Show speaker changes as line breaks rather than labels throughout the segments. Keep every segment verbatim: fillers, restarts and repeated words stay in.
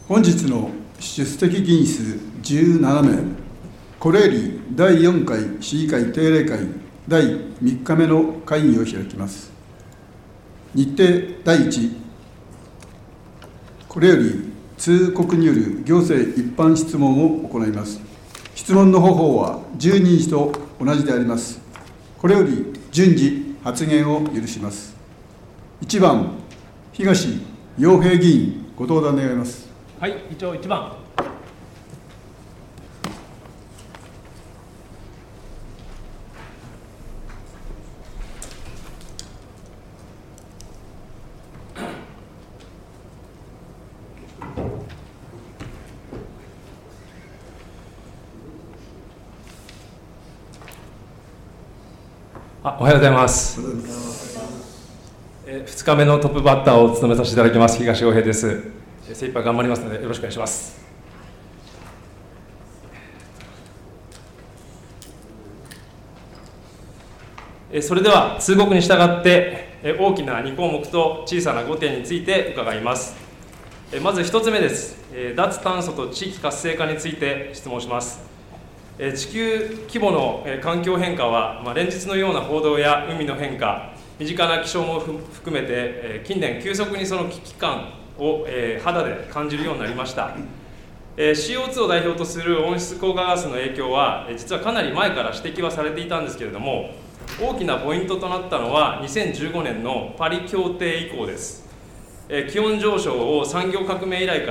本日の出席議員数じゅうななめい、これよりだいよんかい市議会定例会だいみっかめの会議を開きます。日程だいいち、これより通告による行政一般質問を行います。質問の方法はじゅうにんと同じであります。これより順次発言を許します。いちばん、東洋平議員、ご登壇願います。
はい、議長いちばん。あ、おはようございます。えー、ふつかめのトップバッターを務めさせていただきます東洋平です。精一杯頑張りますのでよろしくお願いします。えー、それでは通告に従って、えー、大きなにこうもくと小さなごてんについて伺います。えー、まずひとつめです。えー、脱炭素と地域活性化について質問します。地球規模の環境変化は、まあ、連日のような報道や海の変化、身近な気象も含めて近年急速にその危機感を肌で感じるようになりました。 シーオーツー を代表とする温室効果ガスの影響は実はかなり前から指摘はされていたんですけれども、大きなポイントとなったのはにせんじゅうごねんのパリ協定以降です。気温上昇を産業革命以来から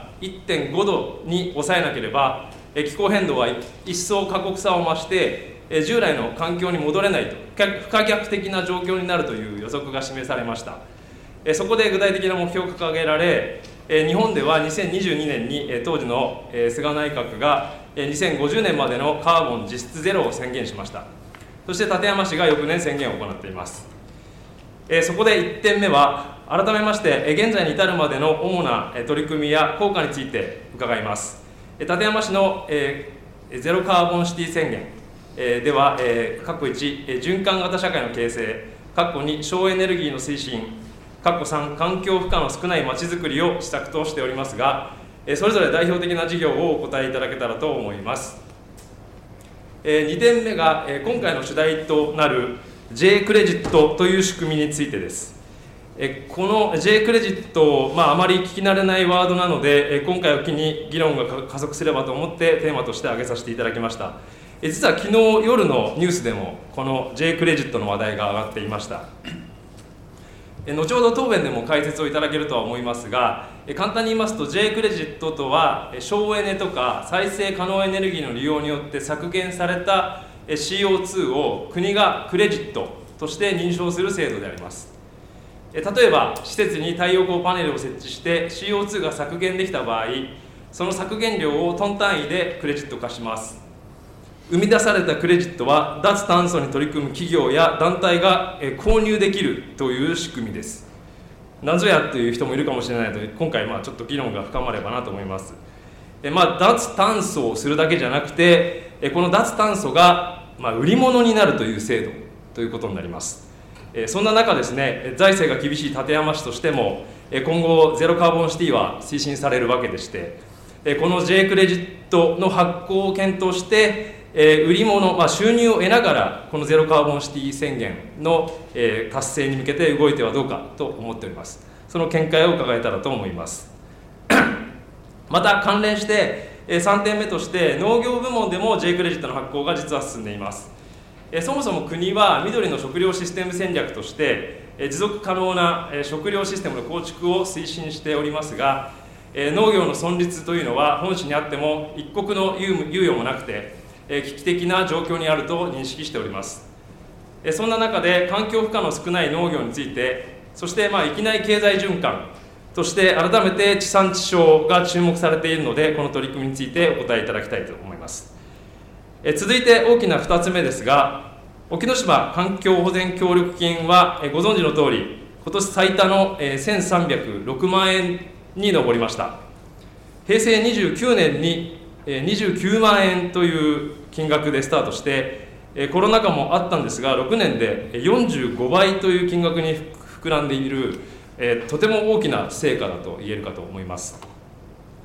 いってんごどに抑えなければ気候変動は一層過酷さを増して従来の環境に戻れないと、不可逆的な状況になるという予測が示されました。そこで具体的な目標が掲げられ、日本ではにせんにじゅうにねんに当時の菅内閣がにせんごじゅうねんまでのカーボン実質ゼロを宣言しました。そして館山市が翌年宣言を行っています。そこでいってんめは改めまして現在に至るまでの主な取り組みや効果について伺います。館山市の、えー、ゼロカーボンシティ宣言、えー、では、えー、括弧いち、循環型社会の形成、括弧に省エネルギーの推進、括弧さん、環境負荷の少ないまちづくりを施策としておりますが、えー、それぞれ代表的な事業をお答えいただけたらと思います。えー、にてんめが、えー、今回の主題となる J クレジットという仕組みについてです。この J クレジット、まあ、あまり聞き慣れないワードなので、今回を機に議論が加速すればと思ってテーマとして挙げさせていただきました。実は昨日夜のニュースでもこの J クレジットの話題が上がっていました。後ほど答弁でも解説をいただけるとは思いますが、簡単に言いますと J クレジットとは省エネとか再生可能エネルギーの利用によって削減された シーオーツー を国がクレジットとして認証する制度であります。例えば施設に太陽光パネルを設置して シーオーツー が削減できた場合、その削減量をトン単位でクレジット化します。生み出されたクレジットは脱炭素に取り組む企業や団体が購入できるという仕組みです。なぜやという人もいるかもしれないので、今回まあちょっと議論が深まればなと思います。まあ、脱炭素をするだけじゃなくて、この脱炭素がまあ売り物になるという制度ということになります。そんな中ですね、財政が厳しい館山市としても今後ゼロカーボンシティは推進されるわけでして、この J クレジットの発行を検討して売り物、まあ、収入を得ながらこのゼロカーボンシティ宣言の達成に向けて動いてはどうかと思っております。その見解を伺えたらと思います。また関連してさんてんめとして農業部門でも J クレジットの発行が実は進んでいます。そもそも国は緑の食料システム戦略として持続可能な食料システムの構築を推進しておりますが、農業の存立というのは本市にあっても一刻の猶予もなくて危機的な状況にあると認識しております。そんな中で環境負荷の少ない農業について、そしてまあ域内経済循環として改めて地産地消が注目されているので、この取り組みについてお答えいただきたいと思います。続いて大きなふたつめですが、沖ノ島環境保全協力金はご存知の通り、今年最多のせんさんびゃくろくまんえんに上りました。平成にじゅうきゅうねんににじゅうきゅうまんえんという金額でスタートして、コロナ禍もあったんですが、ろくねんでよんじゅうごばいという金額に膨らんでいる、とても大きな成果だと言えるかと思います。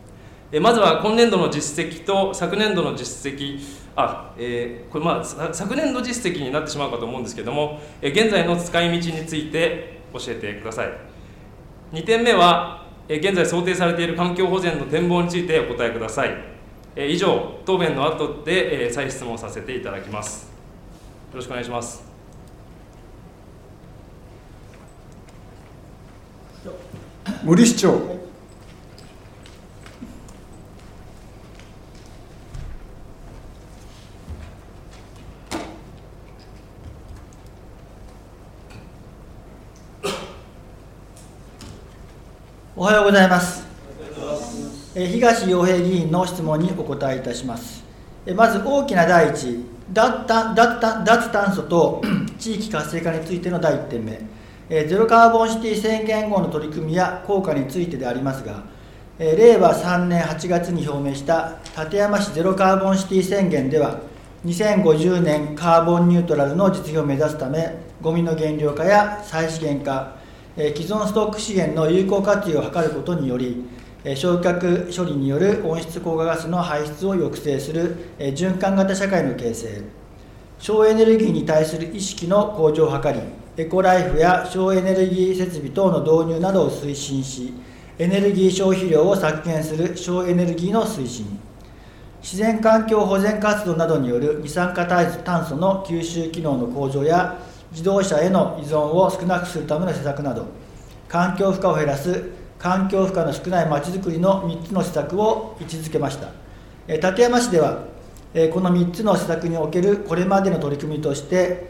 まずは今年度の実績と昨年度の実績、あ、えー、これまあ昨年度実績になってしまうかと思うんですけれども、現在の使い道について教えてください。にてんめは、現在想定されている環境保全の展望についてお答えください。以上、答弁の後で再質問させていただきます。よろしくお願いします。
森市長。
おはようございます。東洋平議員の質問にお答えいたします。まず大きな第一、脱炭脱炭素と地域活性化についてのだいいってんめ、ゼロカーボンシティ宣言後の取り組みや効果についてでありますが、れいわさんねんはちがつに表明した館山市ゼロカーボンシティ宣言では、にせんごじゅうねんカーボンニュートラルの実現を目指すため、ゴミの減量化や再資源化、既存ストック資源の有効活用を図ることにより、焼却処理による温室効果ガスの排出を抑制する循環型社会の形成、省エネルギーに対する意識の向上を図り、エコライフや省エネルギー設備等の導入などを推進し、エネルギー消費量を削減する省エネルギーの推進、自然環境保全活動などによる二酸化炭素の吸収機能の向上や、自動車への依存を少なくするための施策など、環境負荷を減らす環境負荷の少ないまちづくりのみっつの施策を位置づけました。館山市では、このみっつの施策におけるこれまでの取り組みとして、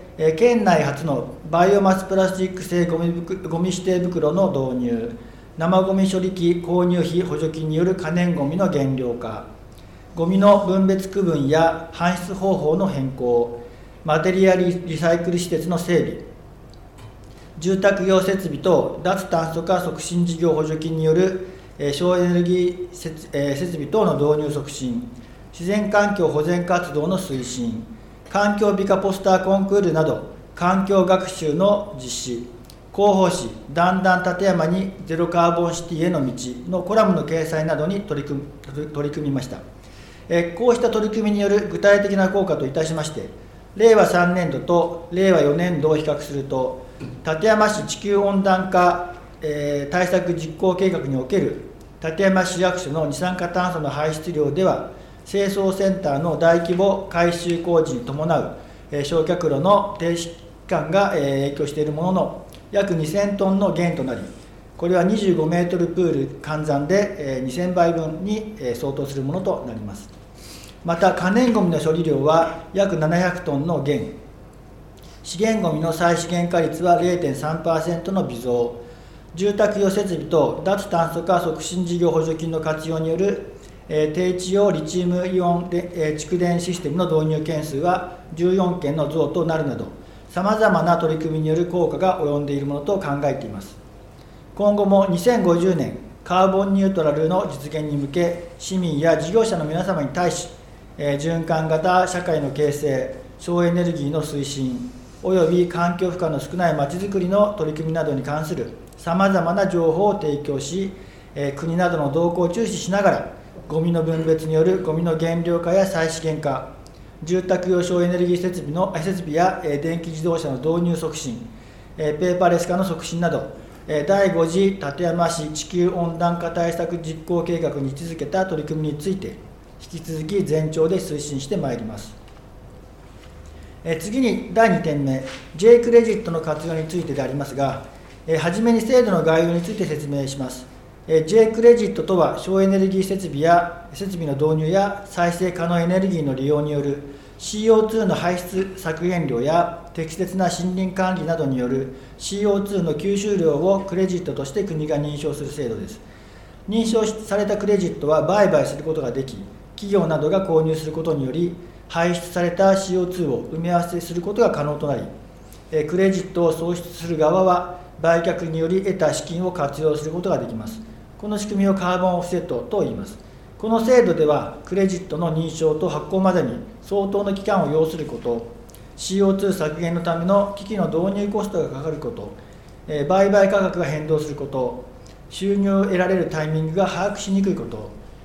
県内初のバイオマスプラスチック製ゴミゴミ指定袋の導入、生ゴミ処理機購入費補助金による可燃ゴミの減量化、ゴミの分別区分や搬出方法の変更、マテリアリリサイクル施設の整備、住宅用設備と脱炭素化促進事業補助金による省エネルギー設備等の導入促進、自然環境保全活動の推進、環境美化ポスターコンクールなど環境学習の実施、広報誌「だんだん館山にゼロカーボンシティへの道」のコラムの掲載などに取り組み、取り組みました。こうした取り組みによる具体的な効果といたしまして、れいわさんねんどとれいわよねんどを比較すると、館山市地球温暖化、えー、対策実行計画における館山市役所の二酸化炭素の排出量では、清掃センターの大規模改修工事に伴う、えー、焼却炉の停止期間が、えー、影響しているものの、約にせんトンの減となり、これはにじゅうごメートルプール換算で、えー、にせんばいぶんに、えー、相当するものとなります。また、可燃ごみの処理量は約ななひゃくトンの減、資源ごみの再資源化率は れいてんさんパーセント の微増、住宅用設備と脱炭素化促進事業補助金の活用による、えー、低地用リチウムイオン、えー、蓄電システムの導入件数はじゅうよんけんの増となるなど、さまざまな取り組みによる効果が及んでいるものと考えています。今後もにせんごじゅうねんカーボンニュートラルの実現に向け、市民や事業者の皆様に対し、えー、循環型社会の形成、省エネルギーの推進、および環境負荷の少ないまちづくりの取り組みなどに関するさまざまな情報を提供し、えー、国などの動向を注視しながら、ゴミの分別によるゴミの減量化や再資源化、住宅用省エネルギー設備の設備や、えー、電気自動車の導入促進、えー、ペーパーレス化の促進など、えー、だいご次館山市地球温暖化対策実行計画に位置づけた取り組みについて、引き続き全庁で推進してまいります。え次にだいにてんめ、J クレジットの活用についてでありますが、えはじめに制度の概要について説明します。え J クレジットとは、省エネルギー設備や設備の導入や再生可能エネルギーの利用による シーオーツー の排出削減量や適切な森林管理などによる シーオーツー の吸収量をクレジットとして国が認証する制度です。認証されたクレジットは売買することができ、企業などが購入することにより、排出された シーオーツー を埋め合わせすることが可能となり、クレジットを創出する側は売却により得た資金を活用することができます。この仕組みをカーボンオフセットと言います。この制度では、クレジットの認証と発行までに相当の期間を要すること、シーオーツー 削減のための機器の導入コストがかかること、売買価格が変動すること、収入を得られるタイミングが把握しにくいこと、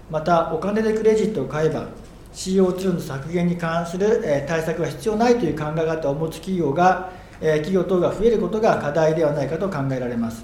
またお金でクレジットを買えば シーオーツー の削減に関する対策は必要ないという考え方を持つ企業が企業等が増えることが課題ではないかと考えられます。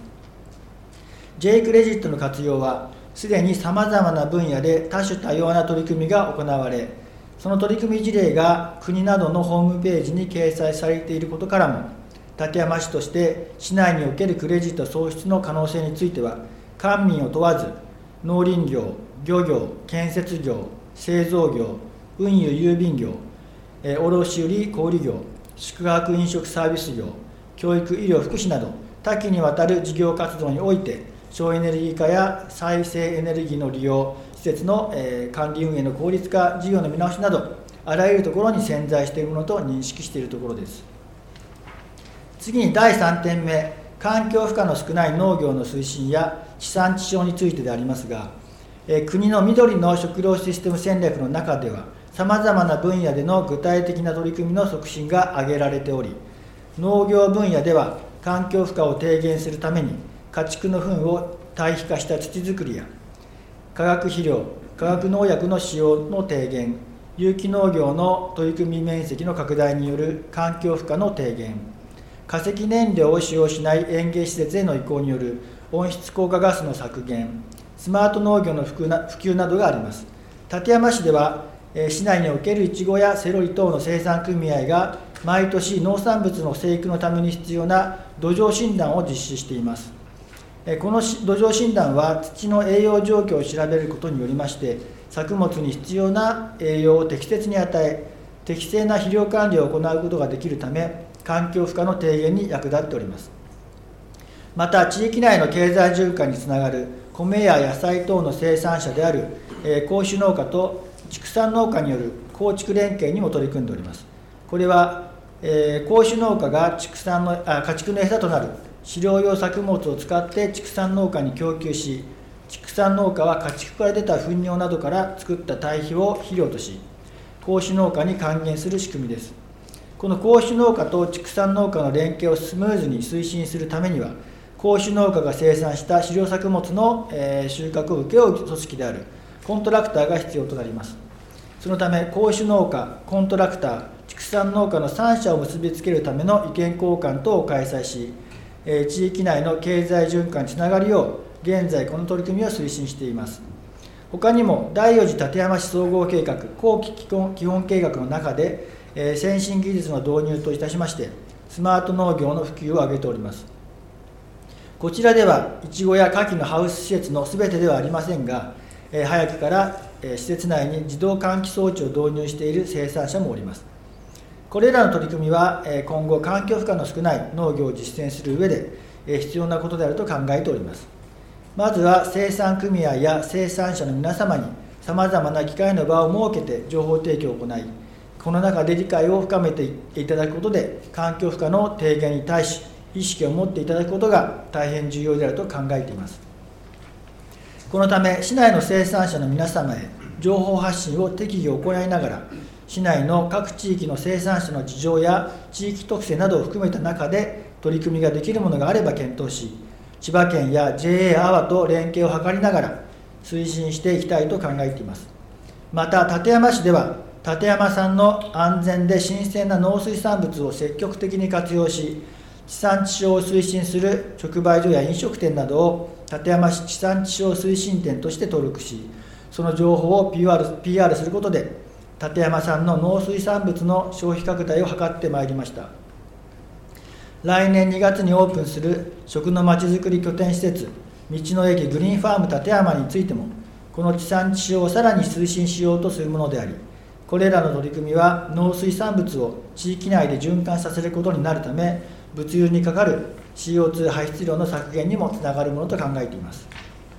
J クレジットの活用はすでにさまざまな分野で多種多様な取り組みが行われ、その取り組み事例が国などのホームページに掲載されていることからも、館山市として市内におけるクレジット創出の可能性については官民を問わず、農林業、漁業、建設業、製造業、運輸郵便業、卸売小売業、宿泊飲食サービス業、教育医療福祉など多岐にわたる事業活動において省エネルギー化や再生エネルギーの利用、施設の管理運営の効率化、事業の見直しなどあらゆるところに潜在しているものと認識しているところです。次にだいさんてんめ、環境負荷の少ない農業の推進や地産地消についてでありますが、え国の緑の食料システム戦略の中ではさまざまな分野での具体的な取り組みの促進が挙げられており、農業分野では環境負荷を低減するために家畜の糞を堆肥化した土作りや化学肥料、化学農薬の使用の低減、有機農業の取り組み面積の拡大による環境負荷の低減、化石燃料を使用しない園芸施設への移行による温室効果ガスの削減、スマート農業の普及 な, 普及などがあります。館山市では、えー、市内におけるいちごやセロリ等の生産組合が毎年農産物の生育のために必要な土壌診断を実施しています。えー、この土壌診断は土の栄養状況を調べることによりまして、作物に必要な栄養を適切に与え、適正な肥料管理を行うことができるため、環境負荷の低減に役立っております。また、地域内の経済循環につながる米や野菜等の生産者である、えー、耕種農家と畜産農家による耕畜連携にも取り組んでおります。これは、えー、耕種農家が畜産のあ家畜の餌となる飼料用作物を使って畜産農家に供給し、畜産農家は家畜から出た糞尿などから作った堆肥を肥料とし、耕種農家に還元する仕組みです。この耕種農家と畜産農家の連携をスムーズに推進するためには、耕種農家が生産した飼料作物の、えー、収穫を請け負う組織であるコントラクターが必要となります。そのため、耕種農家、コントラクター、畜産農家のさん者を結びつけるための意見交換等を開催し、えー、地域内の経済循環につながるよう、現在この取り組みを推進しています。他にも、だいよん次館山市総合計画、後期基本、基本計画の中で、えー、先進技術の導入といたしまして、スマート農業の普及を挙げております。こちらでは、いちごや牡蠣のハウス施設のすべてではありませんが、えー、早くから、えー、施設内に自動換気装置を導入している生産者もおります。これらの取り組みは、えー、今後、環境負荷の少ない農業を実践する上で、えー、必要なことであると考えております。まずは、生産組合や生産者の皆様に、さまざまな機会の場を設けて情報提供を行い、この中で理解を深めていただくことで、環境負荷の低減に対し、意識を持っていただくことが大変重要であると考えています。このため、市内の生産者の皆様へ情報発信を適宜行いながら、市内の各地域の生産者の事情や地域特性などを含めた中で、取り組みができるものがあれば検討し、千葉県や ジェーエー 阿波と連携を図りながら、推進していきたいと考えています。また、館山市では、館山産の安全で新鮮な農水産物を積極的に活用し、地産地消を推進する直売所や飲食店などを館山市地産地消推進店として登録し、その情報を ピーアール, ピーアールすることで、館山産の農水産物の消費拡大を図ってまいりました。来年にがつにオープンする食のまちづくり拠点施設、道の駅グリーンファーム館山についても、この地産地消をさらに推進しようとするものであり、これらの取り組みは農水産物を地域内で循環させることになるため、物流にかかる シーオーツー 排出量の削減にもつながるものと考えています。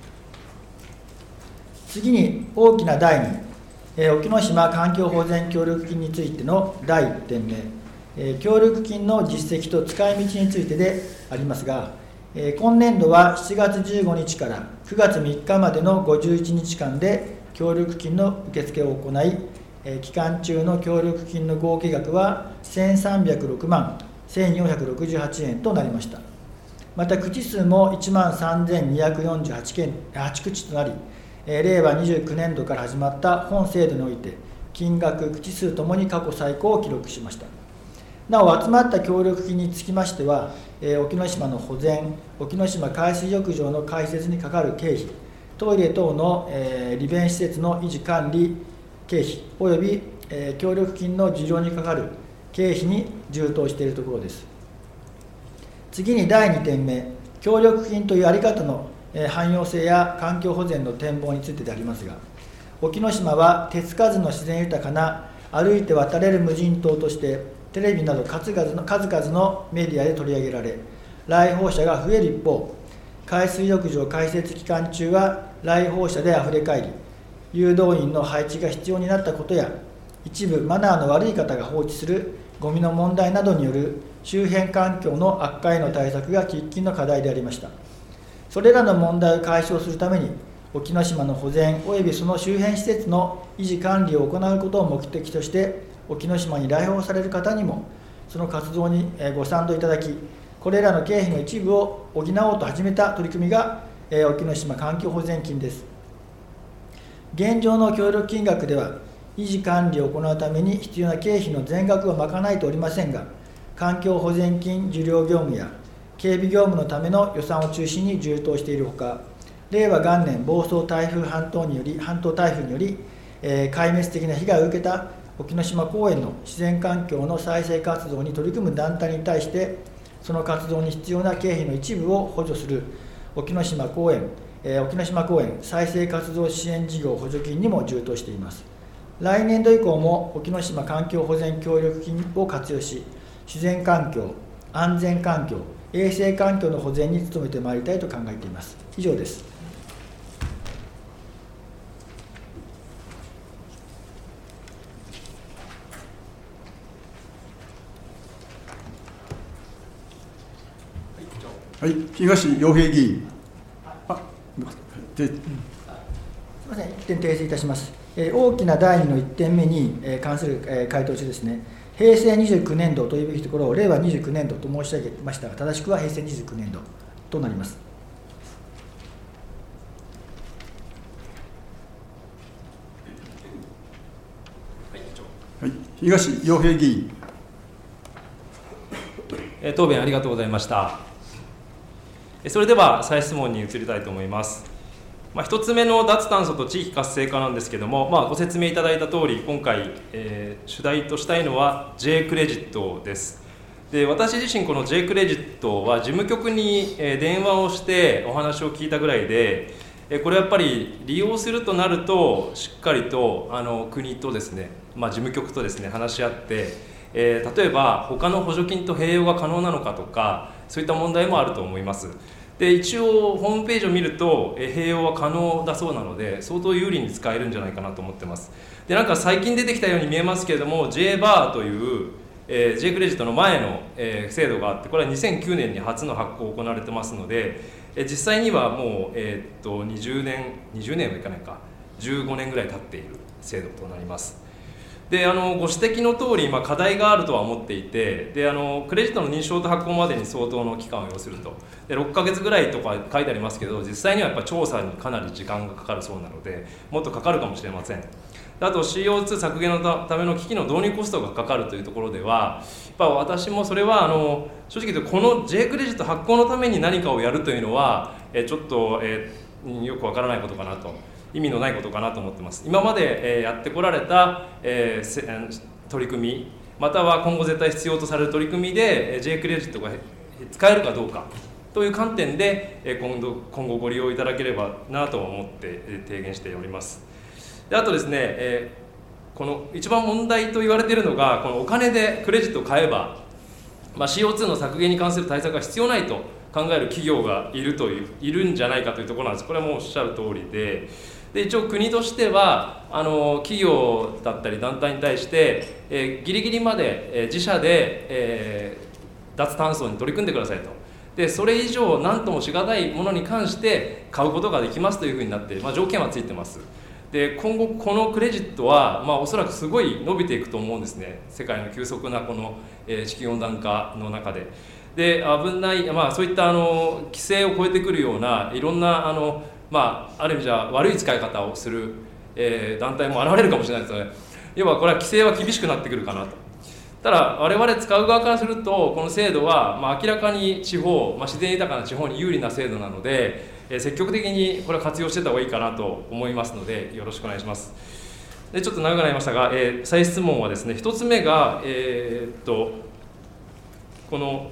次に大きなだいに、えー、沖ノ島環境保全協力金についてのだいいってんめ、えー、協力金の実績と使い道についてでありますが、えー、今年度はしちがつじゅうごにちからくがつみっかまでのごじゅういちにちかんで協力金の受付を行い、期間中の協力金の合計額はせんさんびゃくろくまんせんよんひゃくろくじゅうはちえんとなりました。また口数もいちまんさんぜんにひゃくよんじゅうはちけんはち口となり、 れいわにじゅうきゅうねんどから始まった本制度において、金額、口数ともに過去最高を記録しました。なお、集まった協力金につきましては、沖ノ島の保全、沖ノ島海水浴場の開設にかかる経費、トイレ等の利便施設の維持管理経費、および協力金の受領にかかる経費に充当しているところです。次にだいにてんめ、協力金という在り方の汎用性や環境保全の展望についてでありますが、沖ノ島は手つかずの自然豊かな歩いて渡れる無人島として、テレビなど数々の数々のメディアで取り上げられ、来訪者が増える一方、海水浴場開設期間中は来訪者であふれかえり、誘導員の配置が必要になったことや、一部マナーの悪い方が放置するゴミの問題などによる周辺環境の悪化への対策が喫緊の課題でありました。それらの問題を解消するために、沖ノ島の保全およびその周辺施設の維持管理を行うことを目的として、沖ノ島に来訪される方にもその活動にご賛同いただき、これらの経費の一部を補おうと始めた取り組みが沖ノ島環境保全金です。現状の協力金額では、維持管理を行うために必要な経費の全額は賄えておりませんが、環境保全金受領業務や警備業務のための予算を中心に充当しているほか、令和元年房総台風半島により半島台風により、えー、壊滅的な被害を受けた沖ノ島公園の自然環境の再生活動に取り組む団体に対して、その活動に必要な経費の一部を補助する沖ノ島公園、えー、沖ノ島公園再生活動支援事業補助金にも充当しています。来年度以降も沖ノ島環境保全協力金を活用し、自然環境、安全環境、衛生環境の保全に努めてまいりたいと考えています。以上です。
はい、東洋平議員。あ、で、すみ
ません、いってん訂正いたします。えー、大きなだいにのいってんめに、えー、関する、えー、回答中ですね、平成にじゅうきゅうねんどというべきところを令和にじゅうきゅうねんどと申し上げましたが、正しくは平成にじゅうきゅうねんどとなります。
はい、東洋平議員。
えー、答弁ありがとうございました。それでは再質問に移りたいと思います。まあ、ひとつめの脱炭素と地域活性化なんですけれども、まあ、ご説明いただいた通り、今回、えー、主題としたいのは J クレジットです。で、私自身この J クレジットは事務局に電話をしてお話を聞いたぐらいで、これやっぱり利用するとなるとしっかりとあの国とですね、まあ、事務局とですね話し合って、えー、例えば他の補助金と併用が可能なのかとか、そういった問題もあると思います。で、一応ホームページを見ると併用は可能だそうなので、相当有利に使えるんじゃないかなと思ってます。で、なんか最近出てきたように見えますけれども、 J バーという、えー、J クレジットの前の、えー、制度があって、これはにせんきゅうねんに初の発行を行われてますので、えー、実際にはもう、えー、っとにじゅうねんにじゅうねんはいかないかじゅうごねんぐらい経っている制度となります。で、あのご指摘の通り、まあ、課題があるとは思っていて、で、あのクレジットの認証と発行までに相当の期間を要すると、でろっかげつぐらいとか書いてありますけど、実際にはやっぱ調査にかなり時間がかかるそうなので、もっとかかるかもしれません。で、あと シーオーツー 削減のための機器の導入コストがかかるというところでは、やっぱ私もそれはあの正直言うと、この J クレジット発行のために何かをやるというのは、えちょっと、えよくわからないことかなと、意味のないことかなと思ってます。今まで、えやってこられた、えー、取り組み、または今後絶対必要とされる取り組みで J クレジットが使えるかどうかという観点で今後、今後ご利用いただければなと思って提言しております。で、あとですね、えー、この一番問題と言われているのが、このお金でクレジットを買えば、まあ、シーオーツー の削減に関する対策が必要ないと考える企業がいるという、いるんじゃないかというところなんです。これはもうおっしゃる通りで、で一応国としてはあの企業だったり団体に対して、えー、ギリギリまで、えー、自社で、えー、脱炭素に取り組んでくださいと。で、それ以上何ともしがたいものに関して買うことができますというふうになって、まあ、条件はついてます。で、今後このクレジットは、まあ、おそらくすごい伸びていくと思うんですね。世界の急速なこの、えー、地球温暖化の中で。で、危ない、まあ、そういったあの規制を超えてくるようないろんなあのまあ、ある意味じゃ悪い使い方をする、えー、団体も現れるかもしれないですので、要はこれは規制は厳しくなってくるかなと。ただ我々使う側からするとこの制度は、まあ、明らかに地方、まあ、自然豊かな地方に有利な制度なので、えー、積極的にこれは活用していった方がいいかなと思いますのでよろしくお願いします。でちょっと長くなりましたが、えー、再質問はですね、ひとつめが、えー、っとこの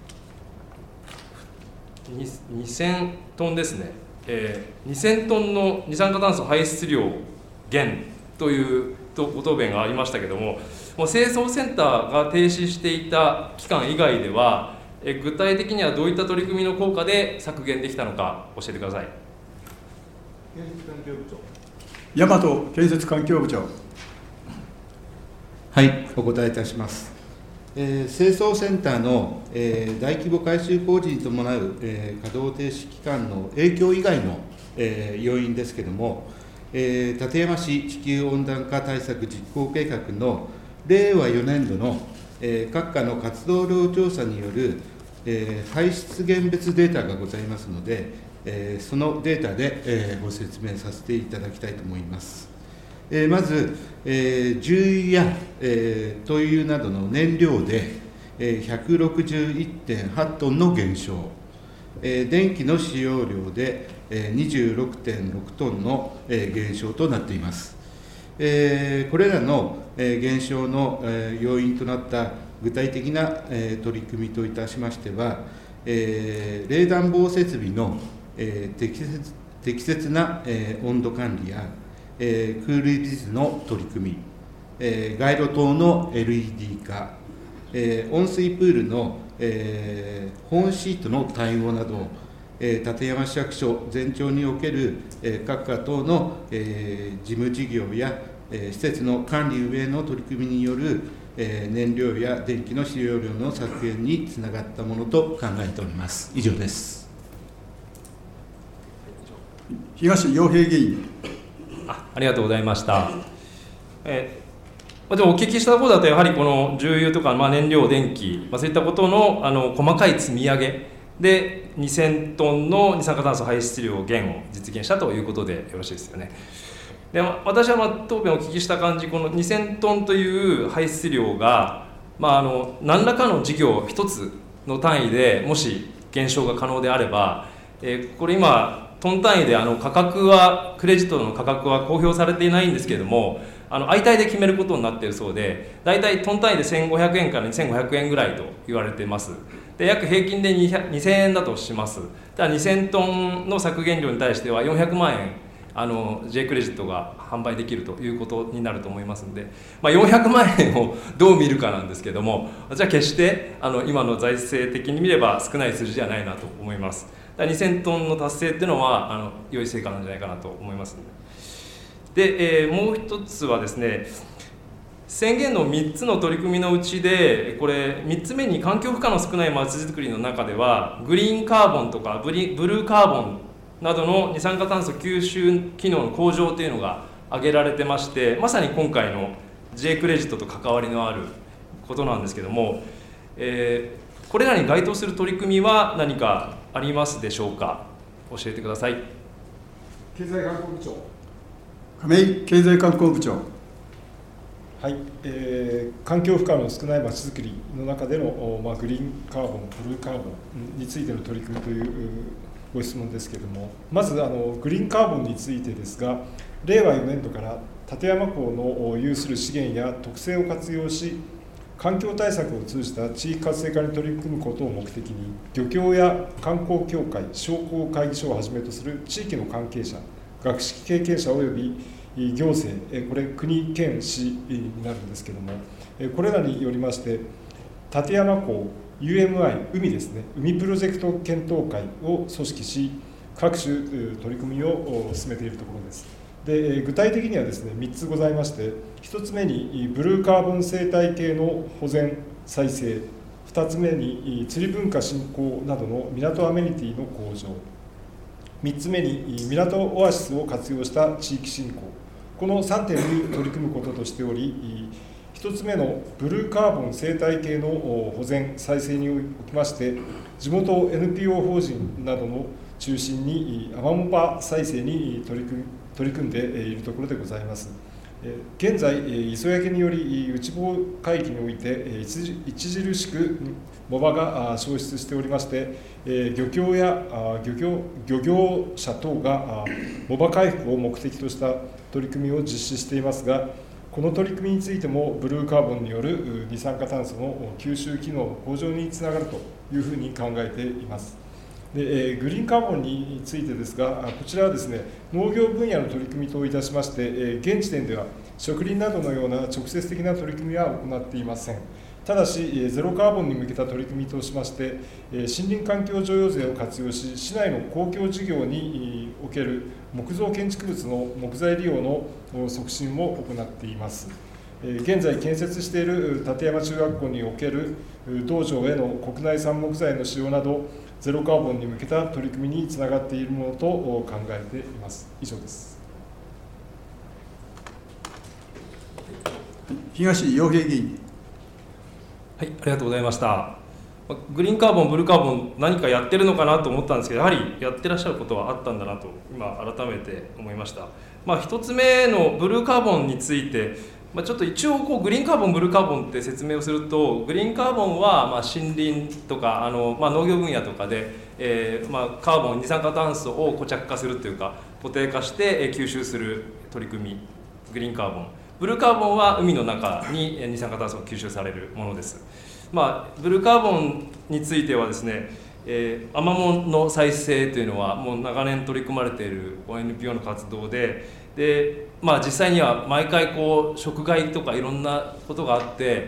にせんトンですね、えー、にせんトンの二酸化炭素排出量減というご答弁がありましたけれども、もう清掃センターが停止していた期間以外では、えー、具体的にはどういった取り組みの効果で削減できたのか教えてください。
建設環境部長、大和建設環境部長。
はい、お答えいたします。えー、清掃センターの、えー、大規模改修工事に伴う、えー、稼働停止期間の影響以外の、えー、要因ですけれども、えー、館山市地球温暖化対策実行計画のれいわよねんどの、えー、各課の活動量調査による、えー、排出源別データがございますので、えー、そのデータで、えー、ご説明させていただきたいと思います。えー、まず、えー、重油や、えー、灯油などの燃料で、えー、ひゃくろくじゅういってんはちトンの減少、えー、電気の使用量で、えー、にじゅうろくてんろくトンの、えー、減少となっています。えー、これらの、えー、減少の、えー、要因となった具体的な、えー、取り組みといたしましては、えー、冷暖房設備の、えー、適切、適切な、えー、温度管理やえー、クールビズの取り組み、えー、街路灯の エルイーディー 化、えー、温水プールの、えー、保温シートの対応など、えー、館山市役所全庁における、えー、各課等の、えー、事務事業や、えー、施設の管理運営の取り組みによる、えー、燃料や電気の使用量の削減につながったものと考えております。以上です。
東洋平議員。
あ, ありがとうございました。えー、でもお聞きしたところだとやはりこの重油とか、まあ、燃料電気、まあ、そういったことの、あの細かい積み上げでにせんトンの二酸化炭素排出量減を実現したということでよろしいですよね。で私はまあ答弁をお聞きした感じ、このにせんトンという排出量が、まあ、あの何らかの事業一つの単位でもし減少が可能であれば、えー、これ今トン単位であの価格はクレジットの価格は公表されていないんですけれども、あの相対で決めることになっているそうで、だいたいトン単位でせんごひゃくえんからにせんごひゃくえんぐらいと言われています。で約平均でにせんえんだとします。だからにせんトンの削減量に対してはよんひゃくまんえんあの J クレジットが販売できるということになると思いますので、まあ、よんひゃくまんえんをどう見るかなんですけども、じゃあ決してあの今の財政的に見れば少ない数字ではないなと思います。にせんトンの達成っていうのはあの良い成果なんじゃないかなと思いますので。で、えー、もう一つはですね、宣言のみっつの取り組みのうちで、これみっつめに環境負荷の少ないまちづくりの中ではグリーンカーボンとかブリブルーカーボンなどの二酸化炭素吸収機能の向上というのが挙げられてまして、まさに今回の J クレジットと関わりのあることなんですけども、えー、これらに該当する取り組みは何かありますでしょうか。教えてください。
経済観光部長、亀井経済観光部長。
はい、えー、環境負荷の少ないまちづくりの中での、まあ、グリーンカーボン、ブルーカーボンについての取り組みというご質問ですけれども、まずあのグリーンカーボンについてですが、れいわよねんどから館山港の有する資源や特性を活用し、環境対策を通じた地域活性化に取り組むことを目的に、漁協や観光協会、商工会議所をはじめとする地域の関係者、学識経験者および行政、これ国、県、市になるんですけれども、これらによりまして、館山港 ユーエムアイ 海ですね、海プロジェクト検討会を組織し、各種取り組みを進めているところです。で具体的にはですね、みっつございまして、ひとつめにブルーカーボン生態系の保全・再生、ふたつめに釣り文化振興などの港アメニティの向上、みっつめに港オアシスを活用した地域振興、このさんてんに取り組むこととしており、ひとつめのブルーカーボン生態系の保全・再生におきまして、地元 エヌピーオー 法人などの中心にアマモ場再生に取り組取り組んでいるところでございます。現在、磯焼けにより内房海域において著しく藻場が消失しておりまして、漁協や漁業、漁業者等が藻場回復を目的とした取り組みを実施していますが、この取り組みについてもブルーカーボンによる二酸化炭素の吸収機能の向上につながるというふうに考えています。でグリーンカーボンについてですが、こちらはですね、農業分野の取り組みといたしまして、現時点では植林などのような直接的な取り組みは行っていません。ただし、ゼロカーボンに向けた取り組みとしまして、森林環境譲与税を活用し、市内の公共事業における木造建築物の木材利用の促進を行っています。現在建設している立山中学校における道場への国内産木材の使用など、ゼロカーボンに向けた取り組みにつながっているものと考えています。以上です。
東洋平議員。
はい、ありがとうございました。グリーンカーボン、ブルーカーボン、何かやってるのかなと思ったんですけど、やはりやってらっしゃることはあったんだなと、今、改めて思いました。まあ、一つ目のブルーカーボンについて、まあ、ちょっと一応こう、グリーンカーボン、ブルーカーボンって説明をすると、グリーンカーボンはまあ森林とかあの、まあ、農業分野とかで、えーまあ、カーボン、二酸化炭素を固着化するというか、固定化して吸収する取り組み、グリーンカーボン。ブルーカーボンは海の中に二酸化炭素が吸収されるものです。まあ、ブルーカーボンについてはですね、えー、アマモの再生というのはもう長年取り組まれている エヌピーオー の活動で、で、まあ、実際には毎回こう食害とかいろんなことがあって、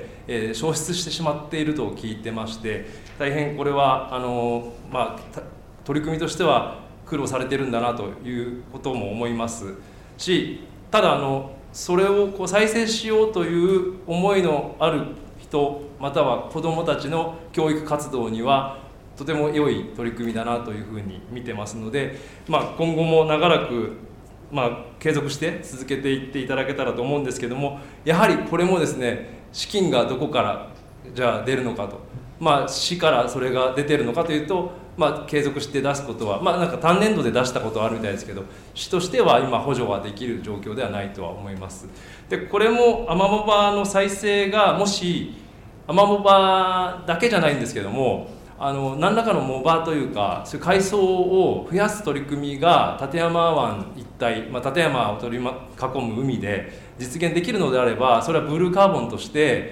えー、消失してしまっていると聞いてまして、大変これはあの、まあ、取り組みとしては苦労されてるんだなということも思いますし、ただあのそれをこう再生しようという思いのある人、または子どもたちの教育活動にはとても良い取り組みだなというふうに見てますので、まあ、今後も長らく、まあ、継続して続けていっていただけたらと思うんですけども、やはりこれもですね、資金がどこからじゃあ出るのかと、まあ、市からそれが出てるのかというと、まあ、継続して出すことは、まあ、なんか単年度で出したことはあるみたいですけど、市としては今補助はできる状況ではないとは思います。でこれもアマモ場の再生がもしアマモ場だけじゃないんですけども、あの何らかの藻場というかそういう海藻を増やす取り組みが立山湾一帯、まあ、立山を取り囲む海で実現できるのであれば、それはブルーカーボンとして、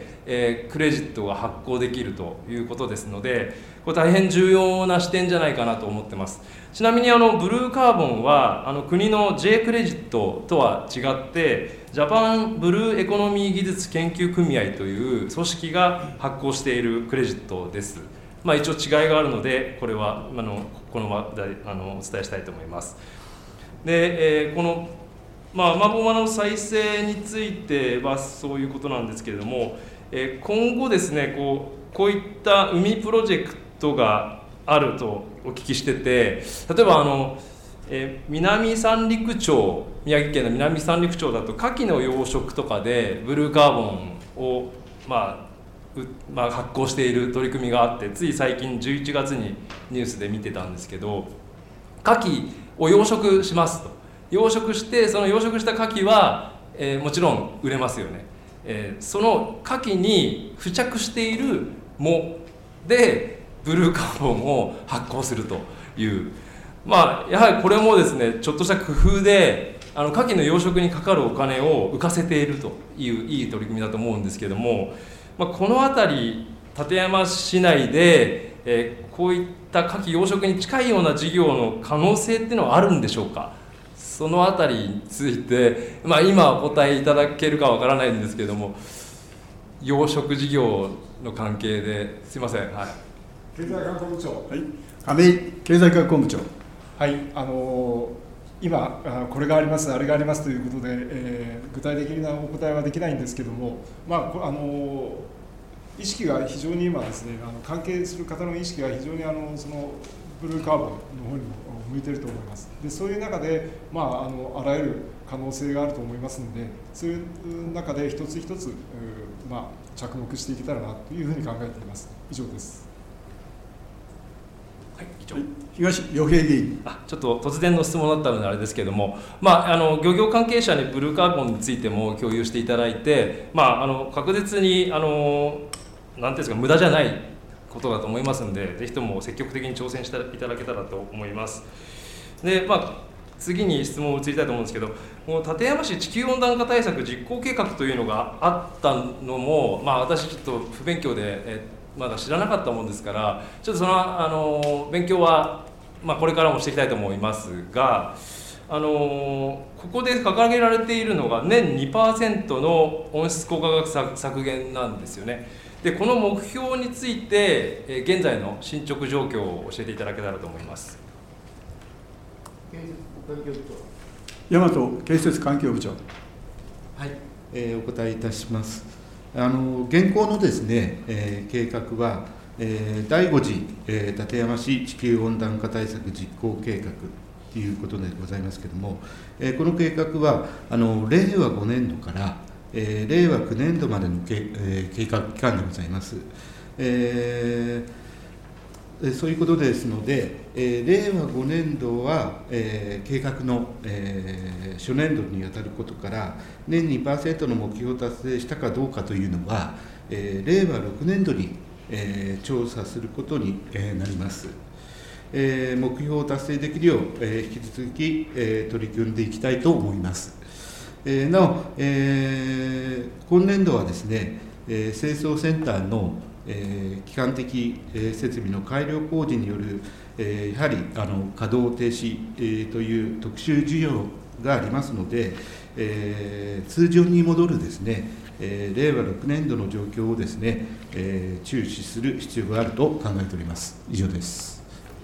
えー、クレジットが発行できるということですので、これ大変重要な視点じゃないかなと思ってます。ちなみにあのブルーカーボンはあの国の J クレジットとは違って、ジャパンブルーエコノミー技術研究組合という組織が発行しているクレジットです。まあ、一応違いがあるので、これはあのこの場であのお伝えしたいと思います。で、えー、この、まあ、アマモ場の再生についてはそういうことなんですけれども、えー、今後ですね、こう、こういった海プロジェクトがあるとお聞きしてて、例えばあの、えー、南三陸町、宮城県の南三陸町だと牡蠣の養殖とかでブルーカーボンを、まあまあ、発行している取り組みがあって、つい最近じゅういちがつにニュースで見てたんですけど、牡蠣を養殖しますと、養殖してその養殖した牡蠣は、えー、もちろん売れますよね、えー、その牡蠣に付着している藻でブルーカーボンを発行するという、まあ、やはりこれもですね、ちょっとした工夫であの牡蠣の養殖にかかるお金を浮かせているといういい取り組みだと思うんですけども、まあ、この辺り立山市内で、えー、こういった牡蠣養殖に近いような事業の可能性っていうのはあるんでしょうか。その辺りについて、まあ、今お答えいただけるかわからないんですけども、養殖事業の関係ですいません、はい、
経済観光部長、
はい、亀井経済観光部長。
はい、あのー、今これがありますあれがありますということで、えー、具体的なお答えはできないんですけども、まああのー、意識が非常に今ですね、あの関係する方の意識が非常にあのそのブルーカーボンの方にも向いていると思います。でそういう中で、まあ、あのあらゆる可能性があると思いますので、そういう中で一つ一つ、まあ、着目していけたらなというふうに考えています。以上です。
はい、議長。
東洋平議員。
あちょっと突然の質問だったのであれですけれども、まあ、あの漁業関係者にブルーカーボンについても共有していただいて、まあ、あの確実にあのなんていうんですか、無駄じゃないことだと思いますので、ぜひとも積極的に挑戦していただけたらと思います。で、まあ、次に質問を移りたいと思うんですけど、この館山市地球温暖化対策実行計画というのがあったのも、まあ、私ちょっと不勉強でえまだ知らなかったもんですから、ちょっとそのあの勉強は、まあ、これからもしていきたいと思いますが、あのここで掲げられているのが年 にパーセント の温室効果ガス削減なんですよね。でこの目標について、え現在の進捗状況を教えていただけたらと思います。
大和建設環境部長。
はい、えー、お答えいたします。あの現行のですね、えー、計画は、えー、だいご次、えー、館山市地球温暖化対策実行計画ということでございますけれども、えー、この計画はあのれいわごねんどから、えー、れいわきゅうねんどまでのけ、えー、計画期間でございます。えーそういうことですので、えー、れいわごねんどは、えー、計画の、えー、初年度にあたることから、年 にパーセント の目標を達成したかどうかというのは、えー、れいわろくねんどに、えー、調査することに、えー、なります。えー、目標を達成できるよう、えー、引き続き、えー、取り組んでいきたいと思います。えー、なお、えー、今年度はですね、えー、清掃センターのえー、基幹的、えー、設備の改良工事による、えー、やはりあの稼働停止、えー、という特殊需要がありますので、えー、通常に戻るですね、えー、れいわろくねんどの状況をですね、えー、注視する必要があると考えております。以上です。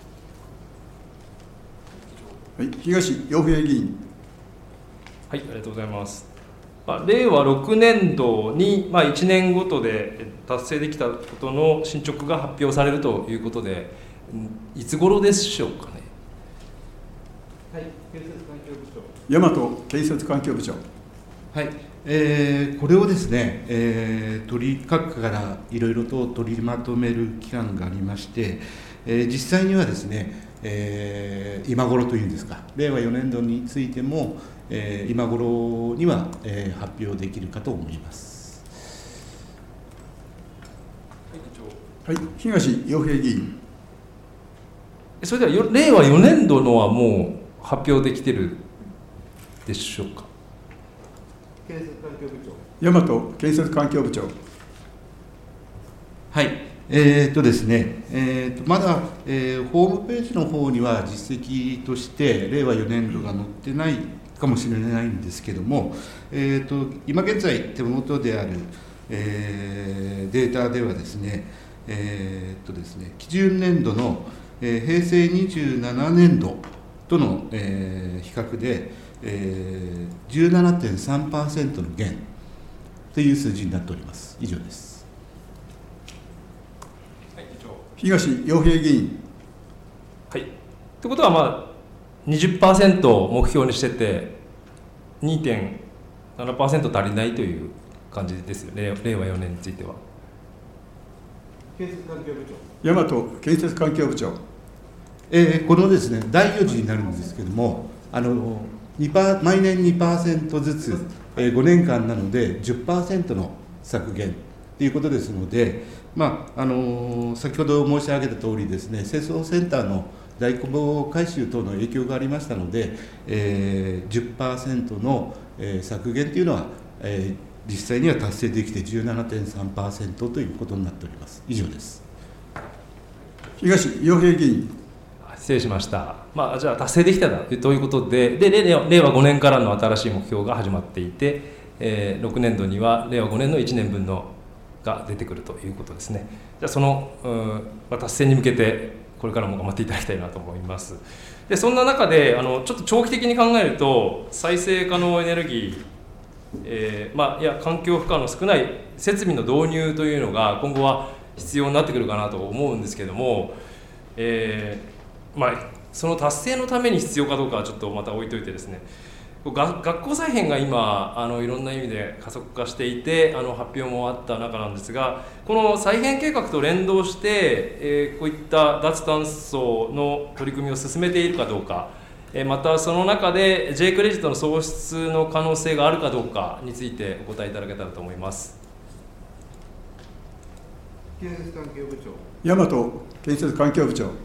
はい、東洋平議員。
はい、ありがとうございます。まあ、れいわろくねんどに、まあ、いちねんごとで達成できたことの進捗が発表されるということで、いつ頃でしょうかね。
はい、建設環境部長。
大和建設環境部長。
はい、えー、これをですね、えー、取り各からいろいろと取りまとめる期間がありまして、えー、実際にはですね、えー、今頃というんですか、れいわよねんどについても、えー、今頃には、えー、発表できるかと思います。
はい、東洋平議員。
それではれいわよねんどのはもう発表できてるでしょうか。
建設環境部長。
大和建設環境部長。
はい、えー、っとですね、えー、っとまだ、えー、ホームページの方には実績としてれいわよねんどが載ってないかもしれないんですけども、えー、と今現在手元である、えー、データではですね、えー、とですね基準年度の、えー、へいせいにじゅうななねんどとの、えー、比較で、えー、じゅうななてんさんパーセント の減という数字になっております。以上です。
はい、
東洋平議員。
はい。ということは、まあにじゅっパーセント を目標にしてて にてんななパーセント 足りないという感じですよね、れいわよねんについては。
建設環境部長。
大和建設環境部長。
えー、このですねだいよん次になるんですけども、あのにパー毎年 にパーセント ずつ、えー、ごねんかんなので じゅっパーセント の削減ということですので、まああのー、先ほど申し上げた通りですね、清掃センターの大規模改修等の影響がありましたので、えー、じゅっパーセント の、えー、削減というのは、えー、実際には達成できて じゅうななてんさんパーセント ということになっております。以上です。
東洋平議員。
失礼しました。まあ、じゃあ達成できたということで、でれいわごねんからの新しい目標が始まっていて、えー、ろくねんどにはれいわごねんのいちねんぶんのが出てくるということですね。じゃあその、うんまあ、達成に向けてこれからも頑張っていただきたいなと思います。でそんな中であのちょっと長期的に考えると再生可能エネルギー、えーまあ、いや環境負荷の少ない設備の導入というのが今後は必要になってくるかなと思うんですけれども、えーまあ、その達成のために必要かどうかはちょっとまた置いといてですね、 が学校再編が今あのいろんな意味で加速化していて、あの発表もあった中なんですが、この再編計画と連動して、えー、こういった脱炭素の取り組みを進めているかどうか、えー、またその中で J クレジットの創出の可能性があるかどうかについてお答えいただけたらと思います。
建設環境部長。
大和建設環境部長。
はい。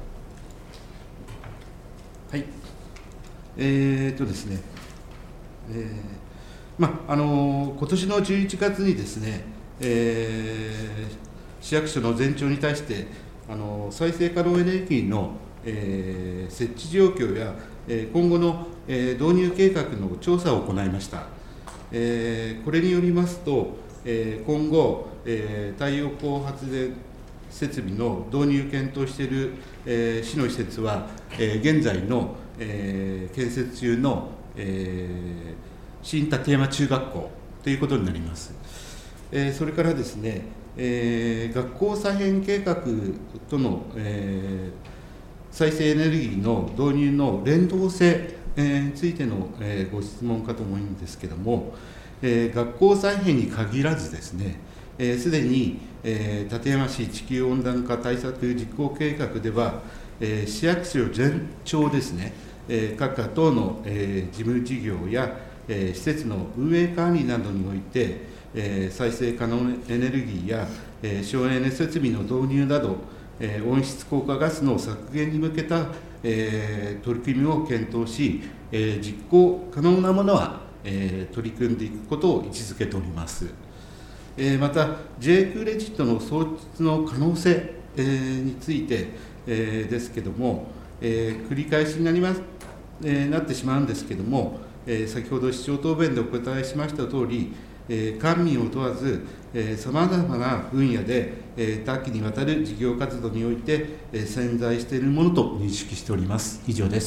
えー、っとですね。えーまあの今年のじゅういちがつにですね、えー、市役所の全庁に対してあの再生可能エネルギーの、えー、設置状況や、えー、今後の、えー、導入計画の調査を行いました。えー、これによりますと、えー、今後、えー、太陽光発電設備の導入を検討している、えー、市の施設は、えー、現在の、えー、建設中の、えー、新立山中学校ということになります。えー、それからですね、えー、学校再編計画との、えー、再生エネルギーの導入の連動性、えー、についての、えー、ご質問かと思うんですけれども、えー、学校再編に限らずですね、す、えー、で、に、えー、立山市地球温暖化対策実行計画では、えー、市役所全庁ですね、えー、各課等の、えー、事務事業や、えー、施設の運営管理などにおいて、えー、再生可能エネルギーや、えー、省エネ設備の導入など、えー、温室効果ガスの削減に向けた、えー、取り組みを検討し、えー、実行可能なものは、えー、取り組んでいくことを位置づけております。えー、また J クレジットの創出の可能性、えー、について、えー、ですけども、えー、繰り返しになります、えー、なってしまうんですけども、えー、先ほど市長答弁でお答えしましたとおり、えー、官民を問わず、さまざまな分野で、えー、多岐にわたる事業活動において、えー、潜在しているものと認識しております。以上です。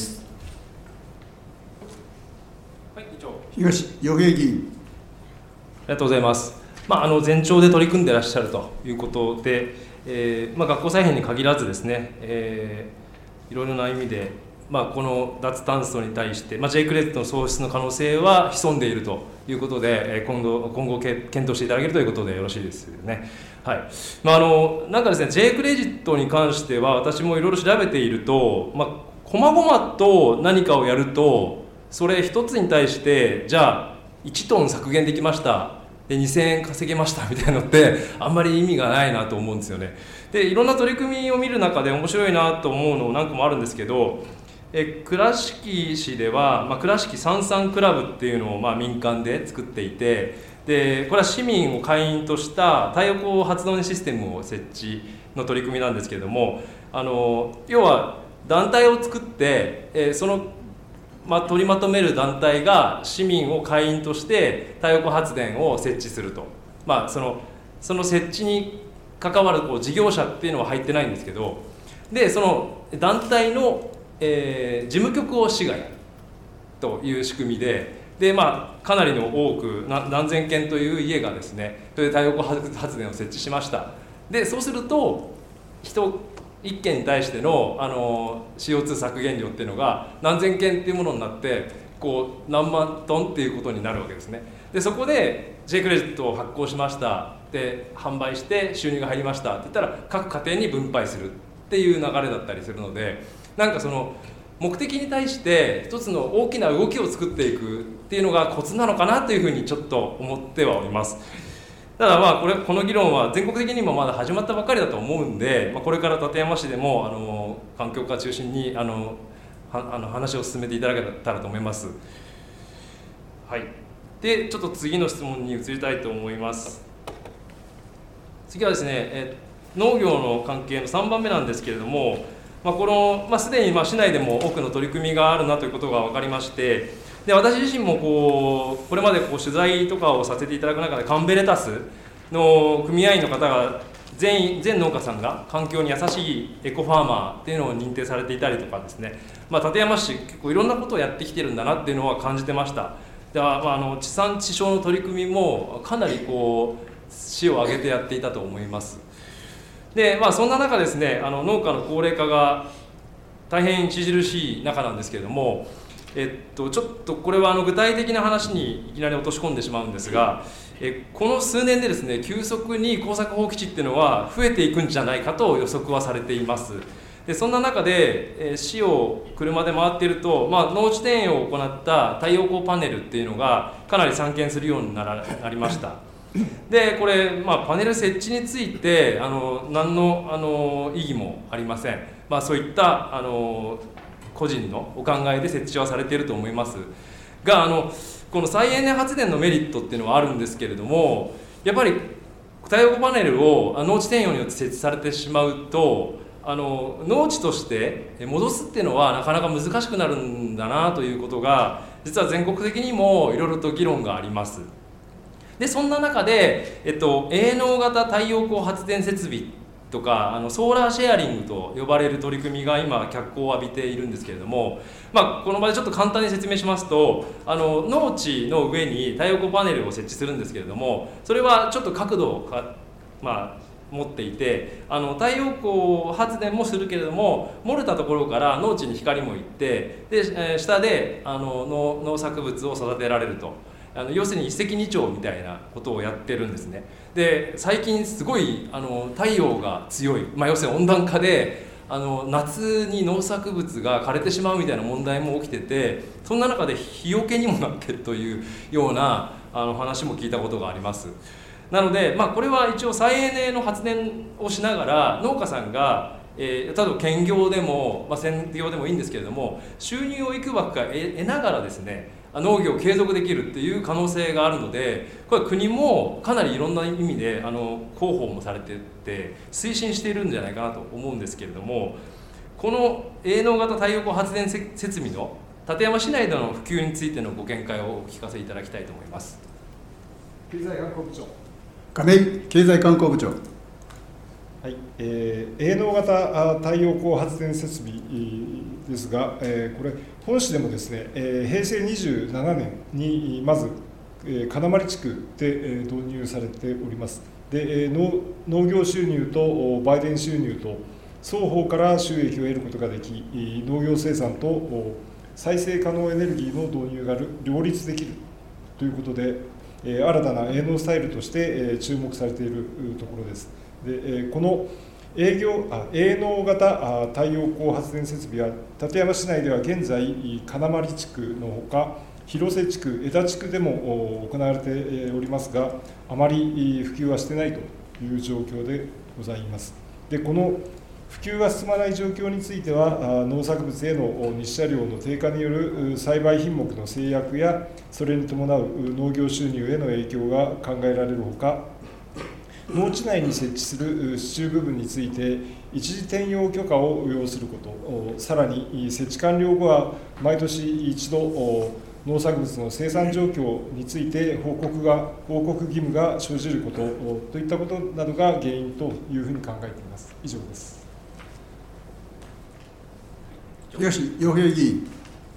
はい、議長。
東洋平議員。
ありがとうございます。まあ、あの前兆で取り組んでいらっしゃるということで、えーまあ、学校再編に限らずですね、えー、いろいろな意味で、まあ、この脱炭素に対して、まあ、J クレジットの創出の可能性は潜んでいるということで、今後、今後検討していただけるということでよろしいですよね。はい。まあ、あのなんかですね、J クレジットに関しては、私もいろいろ調べていると、まあ、こまごまと何かをやると、それ一つに対して、じゃあ、いちトン削減できました。でにせんえん稼げましたみたいなのってあんまり意味がないなと思うんですよね。でいろんな取り組みを見る中で面白いなと思うの何個もあるんですけど、え倉敷市では、まあ、倉敷さんさんクラブっていうのをまあ民間で作っていて、でこれは市民を会員とした太陽光発電システムを設置の取り組みなんですけれども、あの要は団体を作って、えー、そのまあ、取りまとめる団体が市民を会員として太陽光発電を設置すると、まあ、そのその設置に関わるこう事業者っていうのは入ってないんですけど、でその団体の、えー、事務局を市がやるという仕組みで、で、まあ、かなりの多くな何千件という家がですね、それで太陽光発電を設置しました。でそうすると人いっけんに対しての、あの シーオーツー 削減量っていうのが何千件っていうものになってこう何万トンっていうことになるわけですね。でそこで J クレジットを発行しました、で販売して収入が入りましたって言ったら各家庭に分配するっていう流れだったりするので、なんかその目的に対して一つの大きな動きを作っていくっていうのがコツなのかなというふうにちょっと思ってはおります。ただまあこれこの議論は全国的にもまだ始まったばかりだと思うんで、まあ、これから館山市でもあの環境課中心にあのはあの話を進めていただけたらと思います。はい。でちょっと次の質問に移りたいと思います。次はですね、え農業の関係のさんばんめなんですけれども、まあ、この、まあ、すでにまあ市内でも多くの取り組みがあるなということが分かりまして、で私自身もこうこれまでこう取材とかをさせていただく中でカンベレタスの組合員の方が全員全農家さんが環境に優しいエコファーマーっていうのを認定されていたりとかですね、まあ、館山市結構いろんなことをやってきてるんだなっていうのは感じてました。で、まあ、あの地産地消の取り組みもかなりこう市を挙げてやっていたと思います。で、まあ、そんな中ですね、あの農家の高齢化が大変著しい中なんですけれども、 えっと、ちょっとこれはあの具体的な話にいきなり落とし込んでしまうんですが、えこの数年でですね、急速に耕作放棄地っていうのは増えていくんじゃないかと予測はされています。でそんな中で、えー、市を車で回っていると、まあ、農地転用を行った太陽光パネルっていうのがかなり散見するようにならなりました。でこれ、まあ、パネル設置についてあの何の、あの意義もありません。まあ、そういったあの個人のお考えで設置はされていると思いますが、あのこの再エネ発電のメリットっていうのはあるんですけれども、やっぱり太陽光パネルを農地転用によって設置されてしまうと、あの農地として戻すっていうのはなかなか難しくなるんだなということが実は全国的にもいろいろと議論があります。でそんな中で、えっと、営農型太陽光発電設備とかあのソーラーシェアリングと呼ばれる取り組みが今脚光を浴びているんですけれども、まあ、この場でちょっと簡単に説明しますと、あの農地の上に太陽光パネルを設置するんですけれども、それはちょっと角度をか、まあ持っていて、あの太陽光発電もするけれども、漏れたところから農地に光も行って、で、えー、下であの 農, 農作物を育てられると、あの要するに一石二鳥みたいなことをやってるんですね。で最近すごいあの太陽が強い、まあ、要するに温暖化であの夏に農作物が枯れてしまうみたいな問題も起きてて、そんな中で日よけにもなっているというようなあの話も聞いたことがあります。なので、まあ、これは一応再エネの発電をしながら農家さんが、えー、例えば兼業でも、まあ、専業でもいいんですけれども、収入をいくばくか得ながらですね、農業を継続できるっていう可能性があるので、これは国もかなりいろんな意味であの広報もされていって推進しているんじゃないかなと思うんですけれども、この営農型太陽光発電設備の館山市内での普及についてのご見解をお聞かせいただきたいと思います。
経済観光部長。
亀井経済観光部長。
はい、えー、営農型太陽光発電設備ですが、えー、これ本市でもですね、えー、平成にじゅうななねんにまず、えー、金丸地区で、えー、導入されております。で、えー、農, 農業収入と売電収入と双方から収益を得ることができ、農業生産と再生可能エネルギーの導入が両立できるということで、えー、新たな営農スタイルとして、えー、注目されているところです。でこの営業あ営農型太陽光発電設備は館山市内では現在金丸地区のほか広瀬地区、江田地区でも行われておりますが、あまり普及はしてないという状況でございます。でこの普及が進まない状況については、農作物への日射量の低下による栽培品目の制約やそれに伴う農業収入への影響が考えられるほか、農地内に設置する支柱部分について一時転用許可を要すること、さらに設置完了後は毎年一度農作物の生産状況について報告が報告義務が生じることといったことなどが原因というふうに考えています。以上です。
東洋平議員。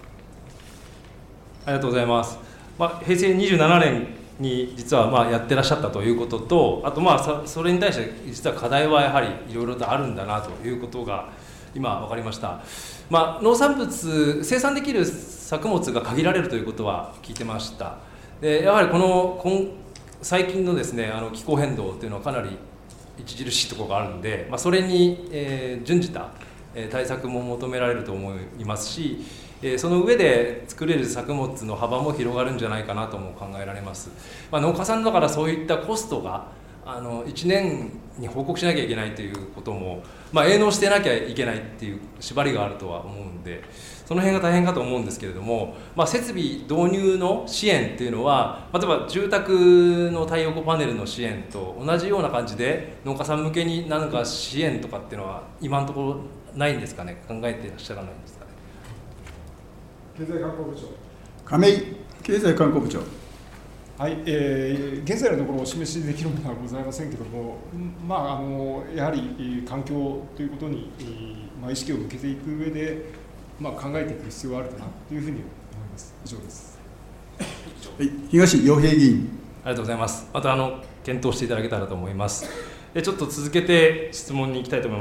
ありがとうございます。まあ、平成にじゅうななねんに実はまあやってらっしゃったということと、あとまあそれに対して実は課題はやはりいろいろとあるんだなということが今分かりました。まあ、農産物生産できる作物が限られるということは聞いてました。でやはりこの今最近のですね、あの気候変動というのはかなり著しいところがあるので、まあ、それに、えー、準じた対策も求められると思いますし、その上で作れる作物の幅も広がるんじゃないかなとも考えられます。まあ、農家さんだからそういったコストがあのいちねんに報告しなきゃいけないということも、まあ、営農してなきゃいけないっていう縛りがあるとは思うんで、その辺が大変かと思うんですけれども、まあ、設備導入の支援っていうのは、例えば住宅の太陽光パネルの支援と同じような感じで農家さん向けに何か支援とかっていうのは今のところないんですかね、考えていらっしゃらないんですかね。
経済観光部長。
亀井経済観光部長。
はい、えー、現在のところお示しできるものはございませんけれども、まあ、あのやはり環境ということに、まあ、意識を向けていく上で、まあ、考えていく必要があるかなというふうに思います。以上です。
はい、東洋平議員。
ありがとうございます。またあの検討していただけたらと思います。でちょっと続けて質問に行きたいと思います。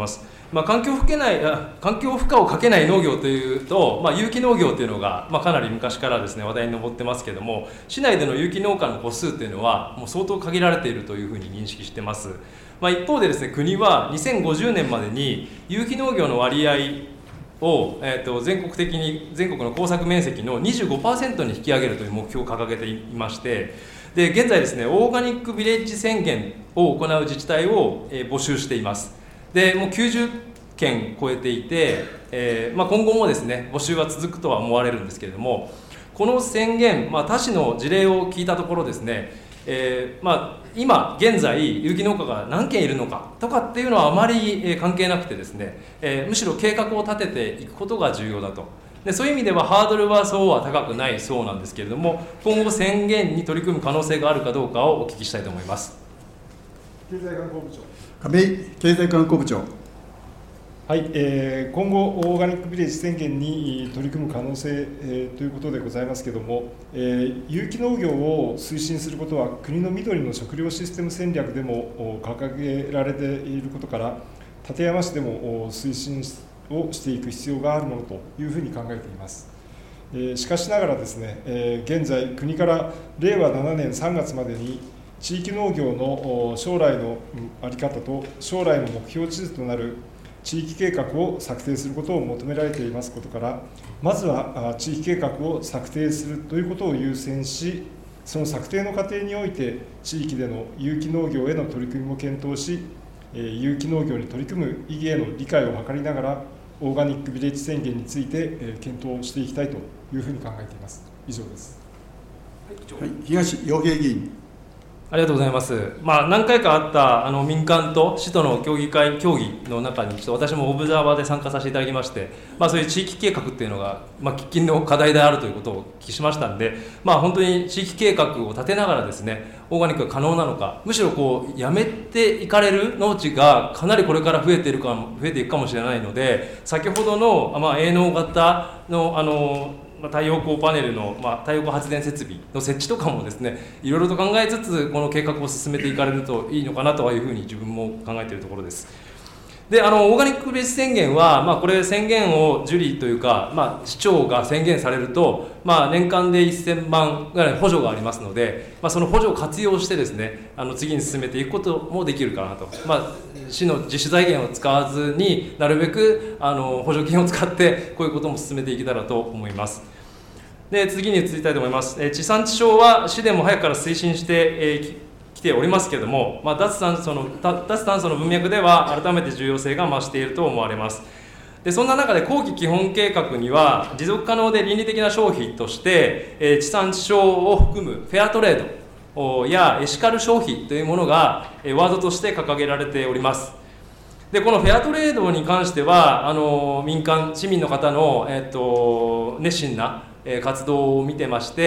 まあ、環境負荷ない環境負荷をかけない農業というと、まあ、有機農業というのが、まあ、かなり昔からですね話題に上ってますけども、市内での有機農家の戸数というのはもう相当限られているというふうに認識してます。まあ、一方でですね、国はにせんごじゅうねんまでに有機農業の割合を、えー、と全国的に全国の耕作面積の にじゅうごパーセント に引き上げるという目標を掲げていまして、で現在ですねオーガニックビレッジ宣言を行う自治体を、えー、募集しています。でもうきゅうじゅっけん超えていて、えーまあ、今後もですね募集は続くとは思われるんですけれども、この宣言、まあ、他市の事例を聞いたところですね、えーまあ、今現在有機農家が何件いるのかとかっていうのはあまり、えー、関係なくてですね、えー、むしろ計画を立てていくことが重要だと。でそういう意味ではハードルはそうは高くないそうなんですけれども、今後宣言に取り組む可能性があるかどうかをお聞きしたいと思います。
経済観光部長。
亀井経済観光部長。
はい、えー、今後、オーガニックビレッジ宣言に取り組む可能性、えー、ということでございますけれども、えー、有機農業を推進することは、国の緑の食料システム戦略でも掲げられていることから、館山市でも推進をしていく必要があるものというふうに考えています。えー、しかしながらですね、えー、現在、国かられいわななねんさんがつまでに、地域農業の将来の在り方と将来の目標地図となる地域計画を策定することを求められていますことから、まずは地域計画を策定するということを優先し、その策定の過程において、地域での有機農業への取り組みも検討し、有機農業に取り組む意義への理解を図りながら、オーガニックビレッジ宣言について検討していきたいというふうに考えています。以上です。
はい、東洋平議員。
ありがとうございます。まあ、何回かあったあの民間と市との協議会協議の中に、ちょっと私もオブザーバーで参加させていただきまして、まあ、そういう地域計画っていうのが、まあ、喫緊の課題であるということをお聞きしましたので、まあ、本当に地域計画を立てながらですね、オーガニックが可能なのか、むしろこうやめていかれる農地がかなりこれから増えているか増えていくかもしれないので、先ほどの、まあ、営農型のあの太陽光パネルの、まあ、太陽光発電設備の設置とかもですね、いろいろと考えつつこの計画を進めていかれるといいのかなというふうに自分も考えているところです。であのオーガニックベース宣言は、まあ、これ宣言を受理というか、まあ、市長が宣言されると、まあ、年間でせんまんぐらいの補助がありますので、まあ、その補助を活用してですね、あの次に進めていくこともできるかなと、まあ、市の自主財源を使わずになるべくあの補助金を使ってこういうことも進めていけたらと思います。で次に移りたいと思います。え地産地消は市でも早くから推進して、えー、きておりますけれども、まあ、脱炭素の脱炭素の文脈では改めて重要性が増していると思われます。でそんな中で後期基本計画には持続可能で倫理的な消費として、えー、地産地消を含むフェアトレードやエシカル消費というものが、えー、ワードとして掲げられております。でこのフェアトレードに関してはあの民間市民の方の、えー、と熱心な活動を見てまして、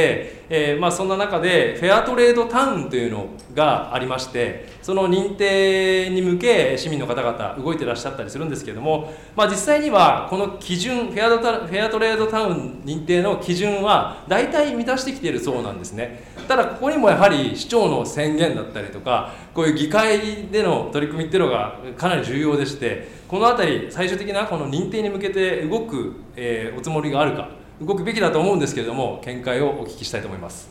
えーまあ、そんな中でフェアトレードタウンというのがありまして、その認定に向け市民の方々動いてらっしゃったりするんですけれども、まあ、実際にはこの基準フェアドタフェアトレードタウン認定の基準は大体満たしてきているそうなんですね。ただここにもやはり市長の宣言だったりとか、こういう議会での取り組みっていうのがかなり重要でして、このあたり最終的なこの認定に向けて動く、えー、おつもりがあるか、動くべきだと思うんですけれども、見解をお聞きしたいと思います。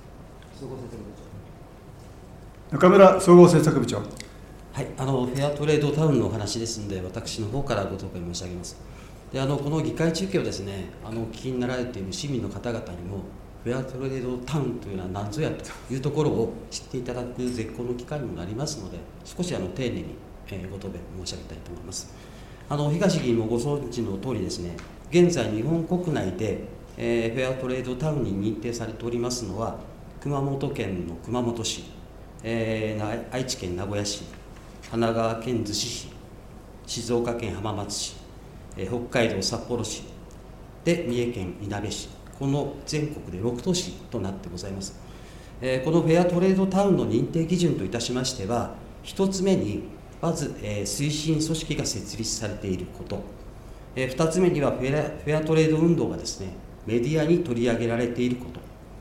中村総合政策部長。
はい、あのフェアトレードタウンのお話ですので、私の方からご答弁申し上げます。であのこの議会中継をですね、あのお聞きになられている市民の方々にも、フェアトレードタウンというのは何ぞやというところを知っていただく絶好の機会にもなりますので、少しあの丁寧に、えー、ご答弁申し上げたいと思います。あの東議員もご存知の通りですね、現在日本国内で、えー、フェアトレードタウンに認定されておりますのは、熊本県の熊本市、えー、愛知県名古屋市、神奈川県逗子市、静岡県浜松市、えー、北海道札幌市で三重県いなべ市、この全国でろく都市となってございます。えー、このフェアトレードタウンの認定基準といたしましては、一つ目にまず、えー、推進組織が設立されていること、えー、ふたつめにはフェア、フェアトレード運動がですね、メディアに取り上げられていること、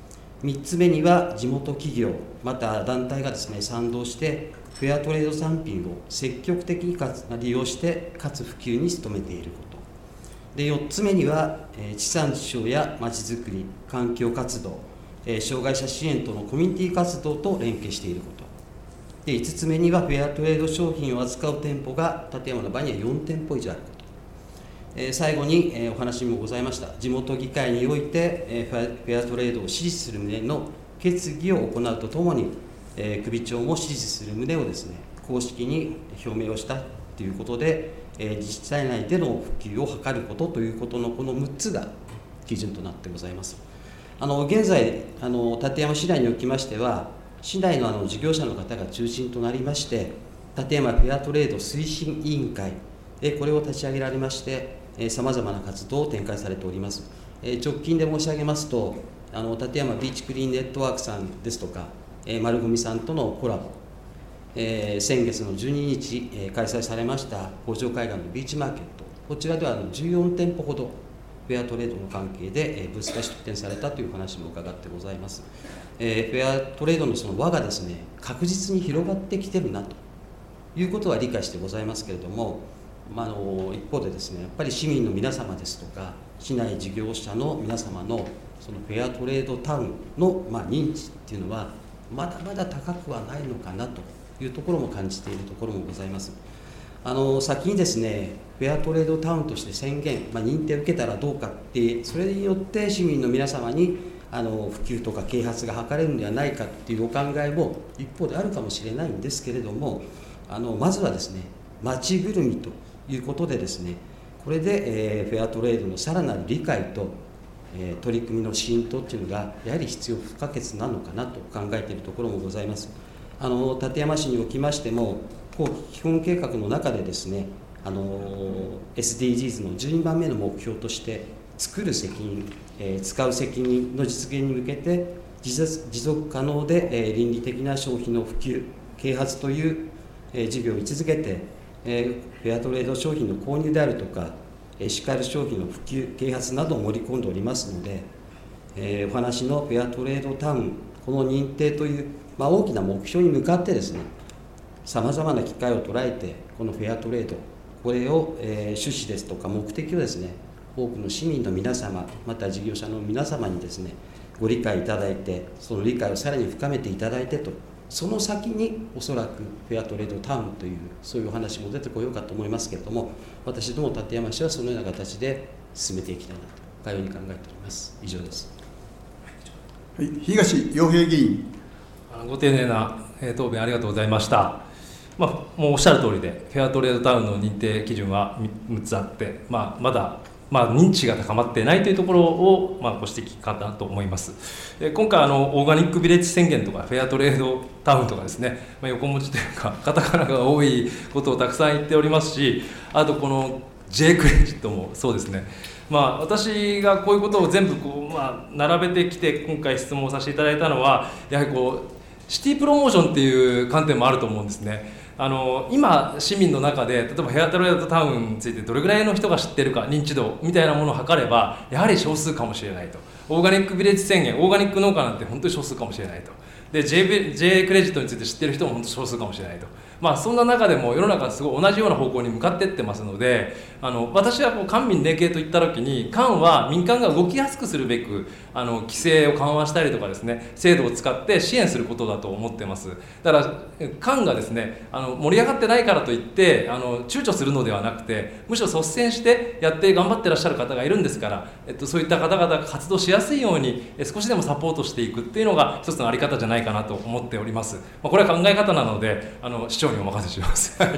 みっつめには地元企業また団体がですね賛同してフェアトレード産品を積極的にかつ利用してかつ普及に努めていることで、よっつめには、えー、地産地消やまちづくり、環境活動、えー、障害者支援とのコミュニティ活動と連携していることで、いつつめにはフェアトレード商品を扱う店舗が館山の場合にはよんてんぽ以上あること、えー、最後に、えー、お話にもございました地元議会において、えー、フェアトレードを支持する旨の決議を行うとともに、えー、首長も支持する旨をですね公式に表明をしたということで、えー、自治体内での普及を図ることということのこのむっつが基準となってございます。あの現在あの館山市内におきましては市内のあの事業者の方が中心となりまして館山フェアトレード推進委員会これを立ち上げられましてさまざまな活動を展開されております。直近で申し上げますとあの館山ビーチクリーンネットワークさんですとか丸組さんとのコラボ、えー、先月のじゅうににち、えー、開催されました北条海岸のビーチマーケット、こちらではあのじゅうよんてんぽほどフェアトレードの関係で、えー、ブースが出展されたという話も伺ってございます。えー、フェアトレードのその輪がですね確実に広がってきてるなということは理解してございますけれども、まあ、あの一方でですねやっぱり市民の皆様ですとか市内事業者の皆様のそのフェアトレードタウンの、まあ、認知っていうのはまだまだ高くはないのかなというところも感じているところもございます。あの先にですねフェアトレードタウンとして宣言、まあ、認定を受けたらどうかってそれによって市民の皆様にあの普及とか啓発が図れるのではないかっていうお考えも一方であるかもしれないんですけれども、あのまずはですね町ぐるみということでですねこれで、えー、フェアトレードのさらなる理解と、えー、取り組みの浸透っていうのがやはり必要不可欠なのかなと考えているところもございます。あの館山市におきましても後期基本計画の中でですねあの エスディージーズ のじゅうにばんめの目標として作る責任、えー、使う責任の実現に向けて持続可能で、えー、倫理的な消費の普及啓発という、えー、事業を位置づけて、えー、フェアトレード商品の購入であるとかエシカル商品の普及啓発などを盛り込んでおりますので、えー、お話のフェアトレードタウンこの認定という、まあ、大きな目標に向かってですねさまざまな機会を捉えてこのフェアトレードこれを、えー、趣旨ですとか目的をですね多くの市民の皆様また事業者の皆様にですねご理解いただいてその理解をさらに深めていただいてとその先におそらくフェアトレードタウンというそういうお話も出てこようかと思いますけれども私ども館山市はそのような形で進めていきたいなとかように考えております。以上です。
はい、東洋平議員。
ご丁寧な答弁ありがとうございました。まあ、もうおっしゃる通りでフェアトレードタウンの認定基準はむっつあって、まあ、まだまあ、認知が高まっていないというところを、まあ、ご指摘かなと思います。今回あのオーガニックビレッジ宣言とかフェアトレードタウンとかですね、まあ、横文字というかカタカナが多いことをたくさん言っておりますし、あとこの J クレジットもそうですね、まあ、私がこういうことを全部こう、まあ、並べてきて今回質問させていただいたのはやはりこうシティプロモーションっていう観点もあると思うんですね。あの今市民の中で例えばフェアトレードタウンについてどれぐらいの人が知ってるか認知度みたいなものを測ればやはり少数かもしれないと。オーガニックビレッジ宣言オーガニック農家なんて本当に少数かもしれないと。で J, J クレジットについて知ってる人も本当に少数かもしれないと。まあそんな中でも世の中はすごい同じような方向に向かっていってますので、あの私はこう官民連携といった時に官は民間が動きやすくするべくあの規制を緩和したりとかですね制度を使って支援することだと思ってます。だから官がですねあの盛り上がってないからといってあの躊躇するのではなくてむしろ率先してやって頑張ってらっしゃる方がいるんですから、えっと、そういった方々が活動しやすいように少しでもサポートしていくっていうのが一つのあり方じゃないかなと思っております。まあ、これは考え方なのであの市長にお任せします。はい、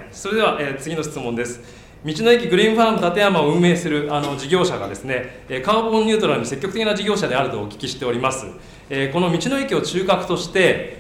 それでは、えー、次の質問です。道の駅グリーンファーム館山を運営するあの事業者がですねカーボンニュートラルに積極的な事業者であるとお聞きしております。えー、この道の駅を中核として、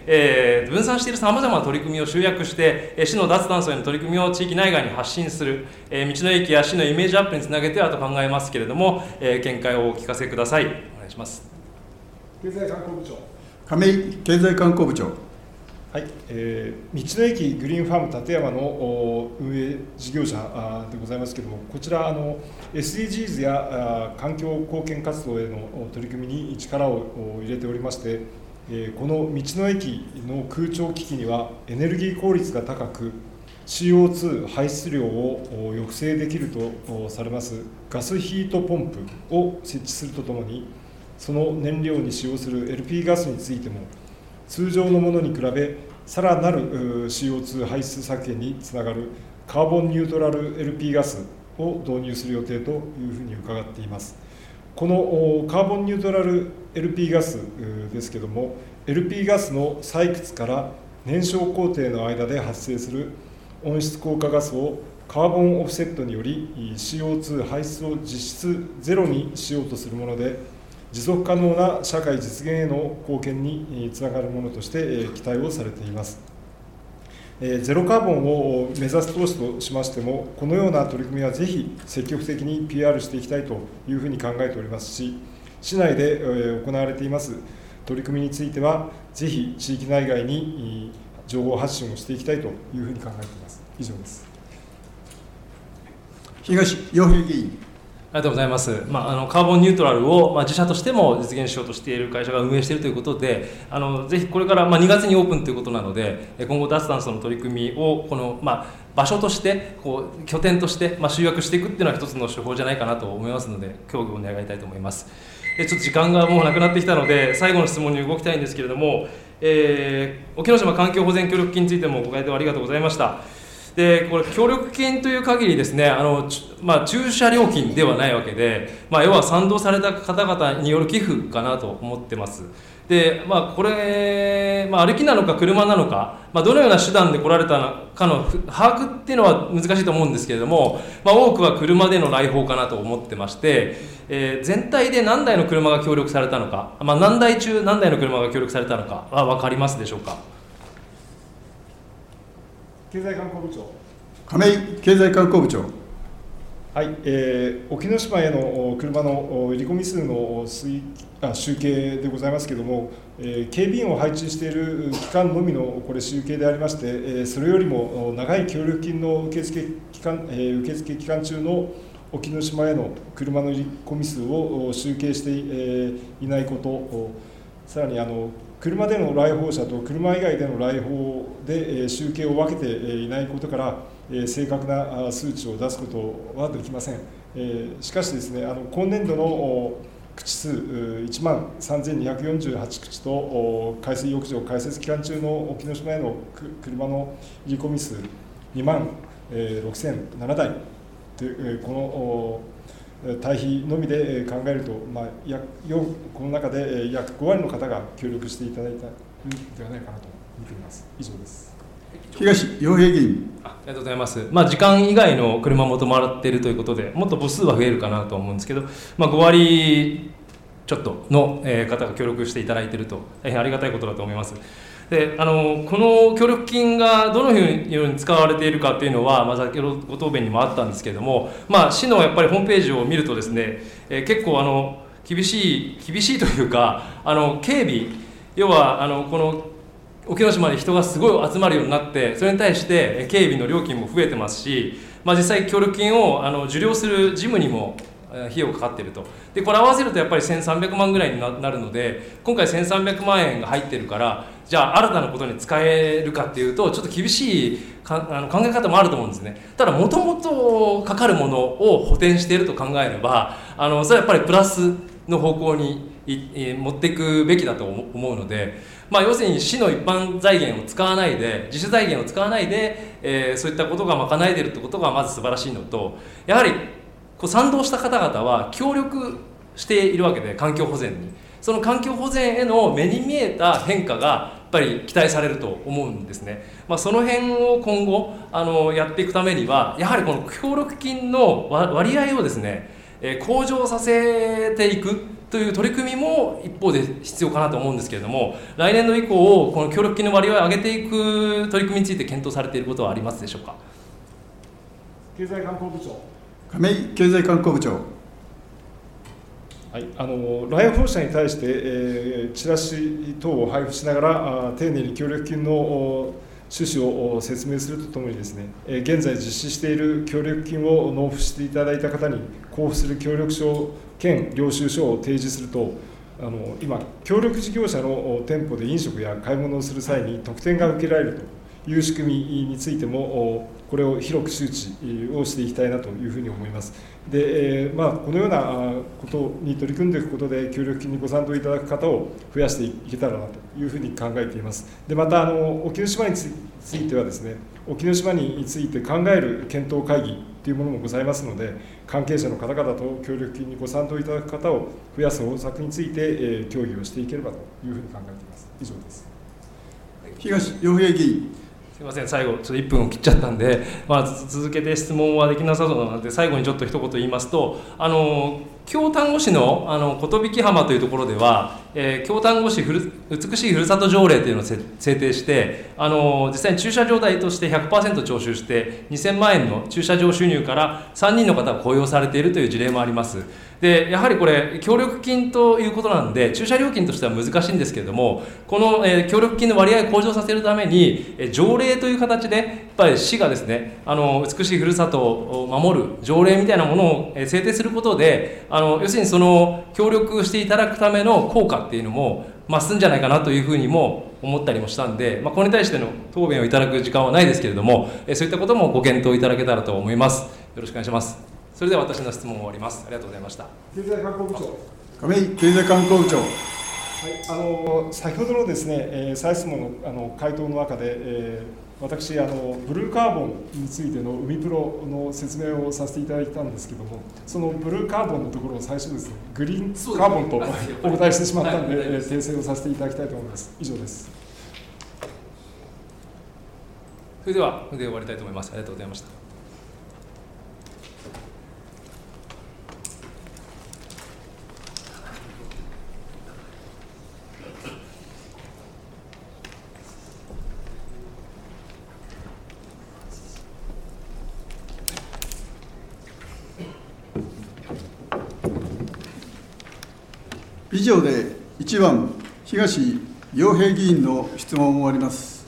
えー、分散しているさまざまな取り組みを集約して、えー、市の脱炭素への取り組みを地域内外に発信する、えー、道の駅や市のイメージアップにつなげてはと考えますけれども、えー、見解をお聞かせください。お願いします。
経済観光部長。
亀井経済観光部長。
はい、えー、道の駅グリーンファーム立山の運営事業者でございますけれども、こちらあの エスディージーズ や環境貢献活動への取り組みに力を入れておりまして、えー、この道の駅の空調機器にはエネルギー効率が高く シーオーツー 排出量を抑制できるとされますガスヒートポンプを設置するとともに、その燃料に使用する エルピー ガスについても通常のものに比べさらなる シーオーツー 排出削減につながるカーボンニュートラル エルピー ガスを導入する予定というふうに伺っています。このカーボンニュートラル エルピー ガスですけれども、 エルピー ガスの採掘から燃焼工程の間で発生する温室効果ガスをカーボンオフセットにより シーオーツー 排出を実質ゼロにしようとするもので、持続可能な社会実現への貢献につながるものとして期待をされています。ゼロカーボンを目指す投資としましても、このような取り組みはぜひ積極的に ピーアール していきたいというふうに考えておりますし、市内で行われています取り組みについては、ぜひ地域内外に情報発信をしていきたいというふうに考えています。以上です。
東洋平議員。
ありがとうございます。まあ、あのカーボンニュートラルを、まあ、自社としても実現しようとしている会社が運営しているということで、あのぜひこれから、まあ、にがつにオープンということなので、今後脱炭素の取り組みをこの、まあ、場所としてこう拠点として、まあ、集約していくっていうのは一つの手法じゃないかなと思いますので、協議を願いたいと思います。ちょっと時間がもうなくなってきたので、最後の質問に動きたいんですけれども、えー、沖ノ島環境保全協力金についてもご回答ありがとうございました。でこれ協力金という限りですね、あの、まあ、駐車料金ではないわけで、まあ、要は賛同された方々による寄付かなと思ってます。で、まあ、これ、まあ、歩きなのか車なのか、まあ、どのような手段で来られたかの把握っていうのは難しいと思うんですけれども、まあ、多くは車での来訪かなと思ってまして、えー、全体で何台の車が協力されたのか、まあ、何台中何台の車が協力されたのかは分かりますでしょうか。
経済観光部長。
亀井経済観光部長。
はい、えー、沖ノ島への車の入り込み数の推あ集計でございますけれども、えー、警備員を配置している期間のみのこれ集計でありまして、えー、それよりも長い協力金の受付期間、えー、受付期間中の沖ノ島への車の入り込み数を集計していないこと、さらにあの車での来訪者と車以外での来訪で集計を分けていないことから、正確な数値を出すことはできません。しかしですね、あの今年度の口数いちまんさんぜんにひゃくよんじゅうはち口と海水浴場開設期間中の沖ノ島への車の入り込み数にまんろくせんななだいという、この対比のみで考えると、まあ、約この中で約ごわりの方が協力していただいたのではないかなと見ています。以上です。
東洋平議員。
ありがとうございます。まあ、時間以外の車も止まっているということで、もっと母数は増えるかなと思うんですけど、まあ、ごわりちょっとの方が協力していただいていると、大変ありがたいことだと思います。であのこの協力金がどのように使われているかというのは、まあ、先ほどご答弁にもあったんですけれども、まあ、市のやっぱりホームページを見るとですね、えー、結構あの厳しい厳しいというか、あの警備、要はあのこの沖ノ島に人がすごい集まるようになって、それに対して警備の料金も増えてますし、まあ、実際協力金をあの受領する事務にも費用がかかっていると。でこれ合わせるとやっぱりせんさんびゃくまんぐらいになるので、今回せんさんびゃくまんえんが入ってるから、じゃあ新たなことに使えるかっていうと、ちょっと厳しいかあの考え方もあると思うんですね。ただもともとかかるものを補填していると考えれば、あのそれはやっぱりプラスの方向にい持っていくべきだと思うので、まあ、要するに市の一般財源を使わないで、自主財源を使わないで、えー、そういったことが賄えているってことがまず素晴らしいのと、やはりこう賛同した方々は協力しているわけで、環境保全に。その環境保全への目に見えた変化がやっぱり期待されると思うんですね。まあ、その辺を今後あのやっていくためには、やはりこの協力金の割合をですね、えー、向上させていくという取り組みも一方で必要かなと思うんですけれども、来年度以降この協力金の割合を上げていく取り組みについて検討されていることはありますでしょうか。
経済観光部長。
亀井経済観光部長。
はい、あの来訪者に対して、えー、チラシ等を配布しながら、あ丁寧に協力金の趣旨を説明するとともにですね、えー、現在実施している協力金を納付していただいた方に交付する協力書兼領収書を提示すると、あの今、協力事業者の店舗で飲食や買い物をする際に特典が受けられるという仕組みについても、これを広く周知をしていきたいなというふうに思います。で、えーまあ、このようなことに取り組んでいくことで、協力金にご賛同いただく方を増やしていけたらなというふうに考えています。でまたあの、沖ノ島についてはですね、沖ノ島について考える検討会議というものもございますので、関係者の方々と協力金にご賛同いただく方を増やす方策について、えー、協議をしていければというふうに考えています。以上です。
東洋平議員。
すみません、最後、ちょっといっぷんを切っちゃったんで、まあ、続けて質問はできなさそうなので、最後にちょっと一言言いますと、あの京丹後市のあの寿浜というところでは、えー、京丹後市ふる美しいふるさと条例というのを制定して、あの実際に駐車場代として ひゃくパーセント 徴収して、にせんまんえんの駐車場収入からさんにんの方が雇用されているという事例もあります。でやはりこれ、協力金ということなんで、駐車料金としては難しいんですけれども、この、えー、協力金の割合を向上させるために、えー、条例という形で、やっぱり市がですね、あの美しいふるさとを守る条例みたいなものを、えー、制定することで、あの要するにその協力していただくための効果っていうのも増すんじゃないかなというふうにも思ったりもしたんで、まあ、これに対しての答弁をいただく時間はないですけれども、えー、そういったこともご検討いただけたらと思います。よろしくお願いします。それでは私の質問を終わります。ありがとうございました。
経済観光部長。
亀井経済観光部長。
はい、あの先ほどのですね、えー、再質問のあの回答の中で、えー、私あの、ブルーカーボンについての海プロの説明をさせていただいたんですけども、そのブルーカーボンのところを最初ですね、グリーンカーボンとお答えしてしまったので、はい、訂正をさせていただきたいと思います。以上です。
それでは、これで終わりたいと思います。ありがとうございました。
以上でいちばん東洋平議員の質問を終わります。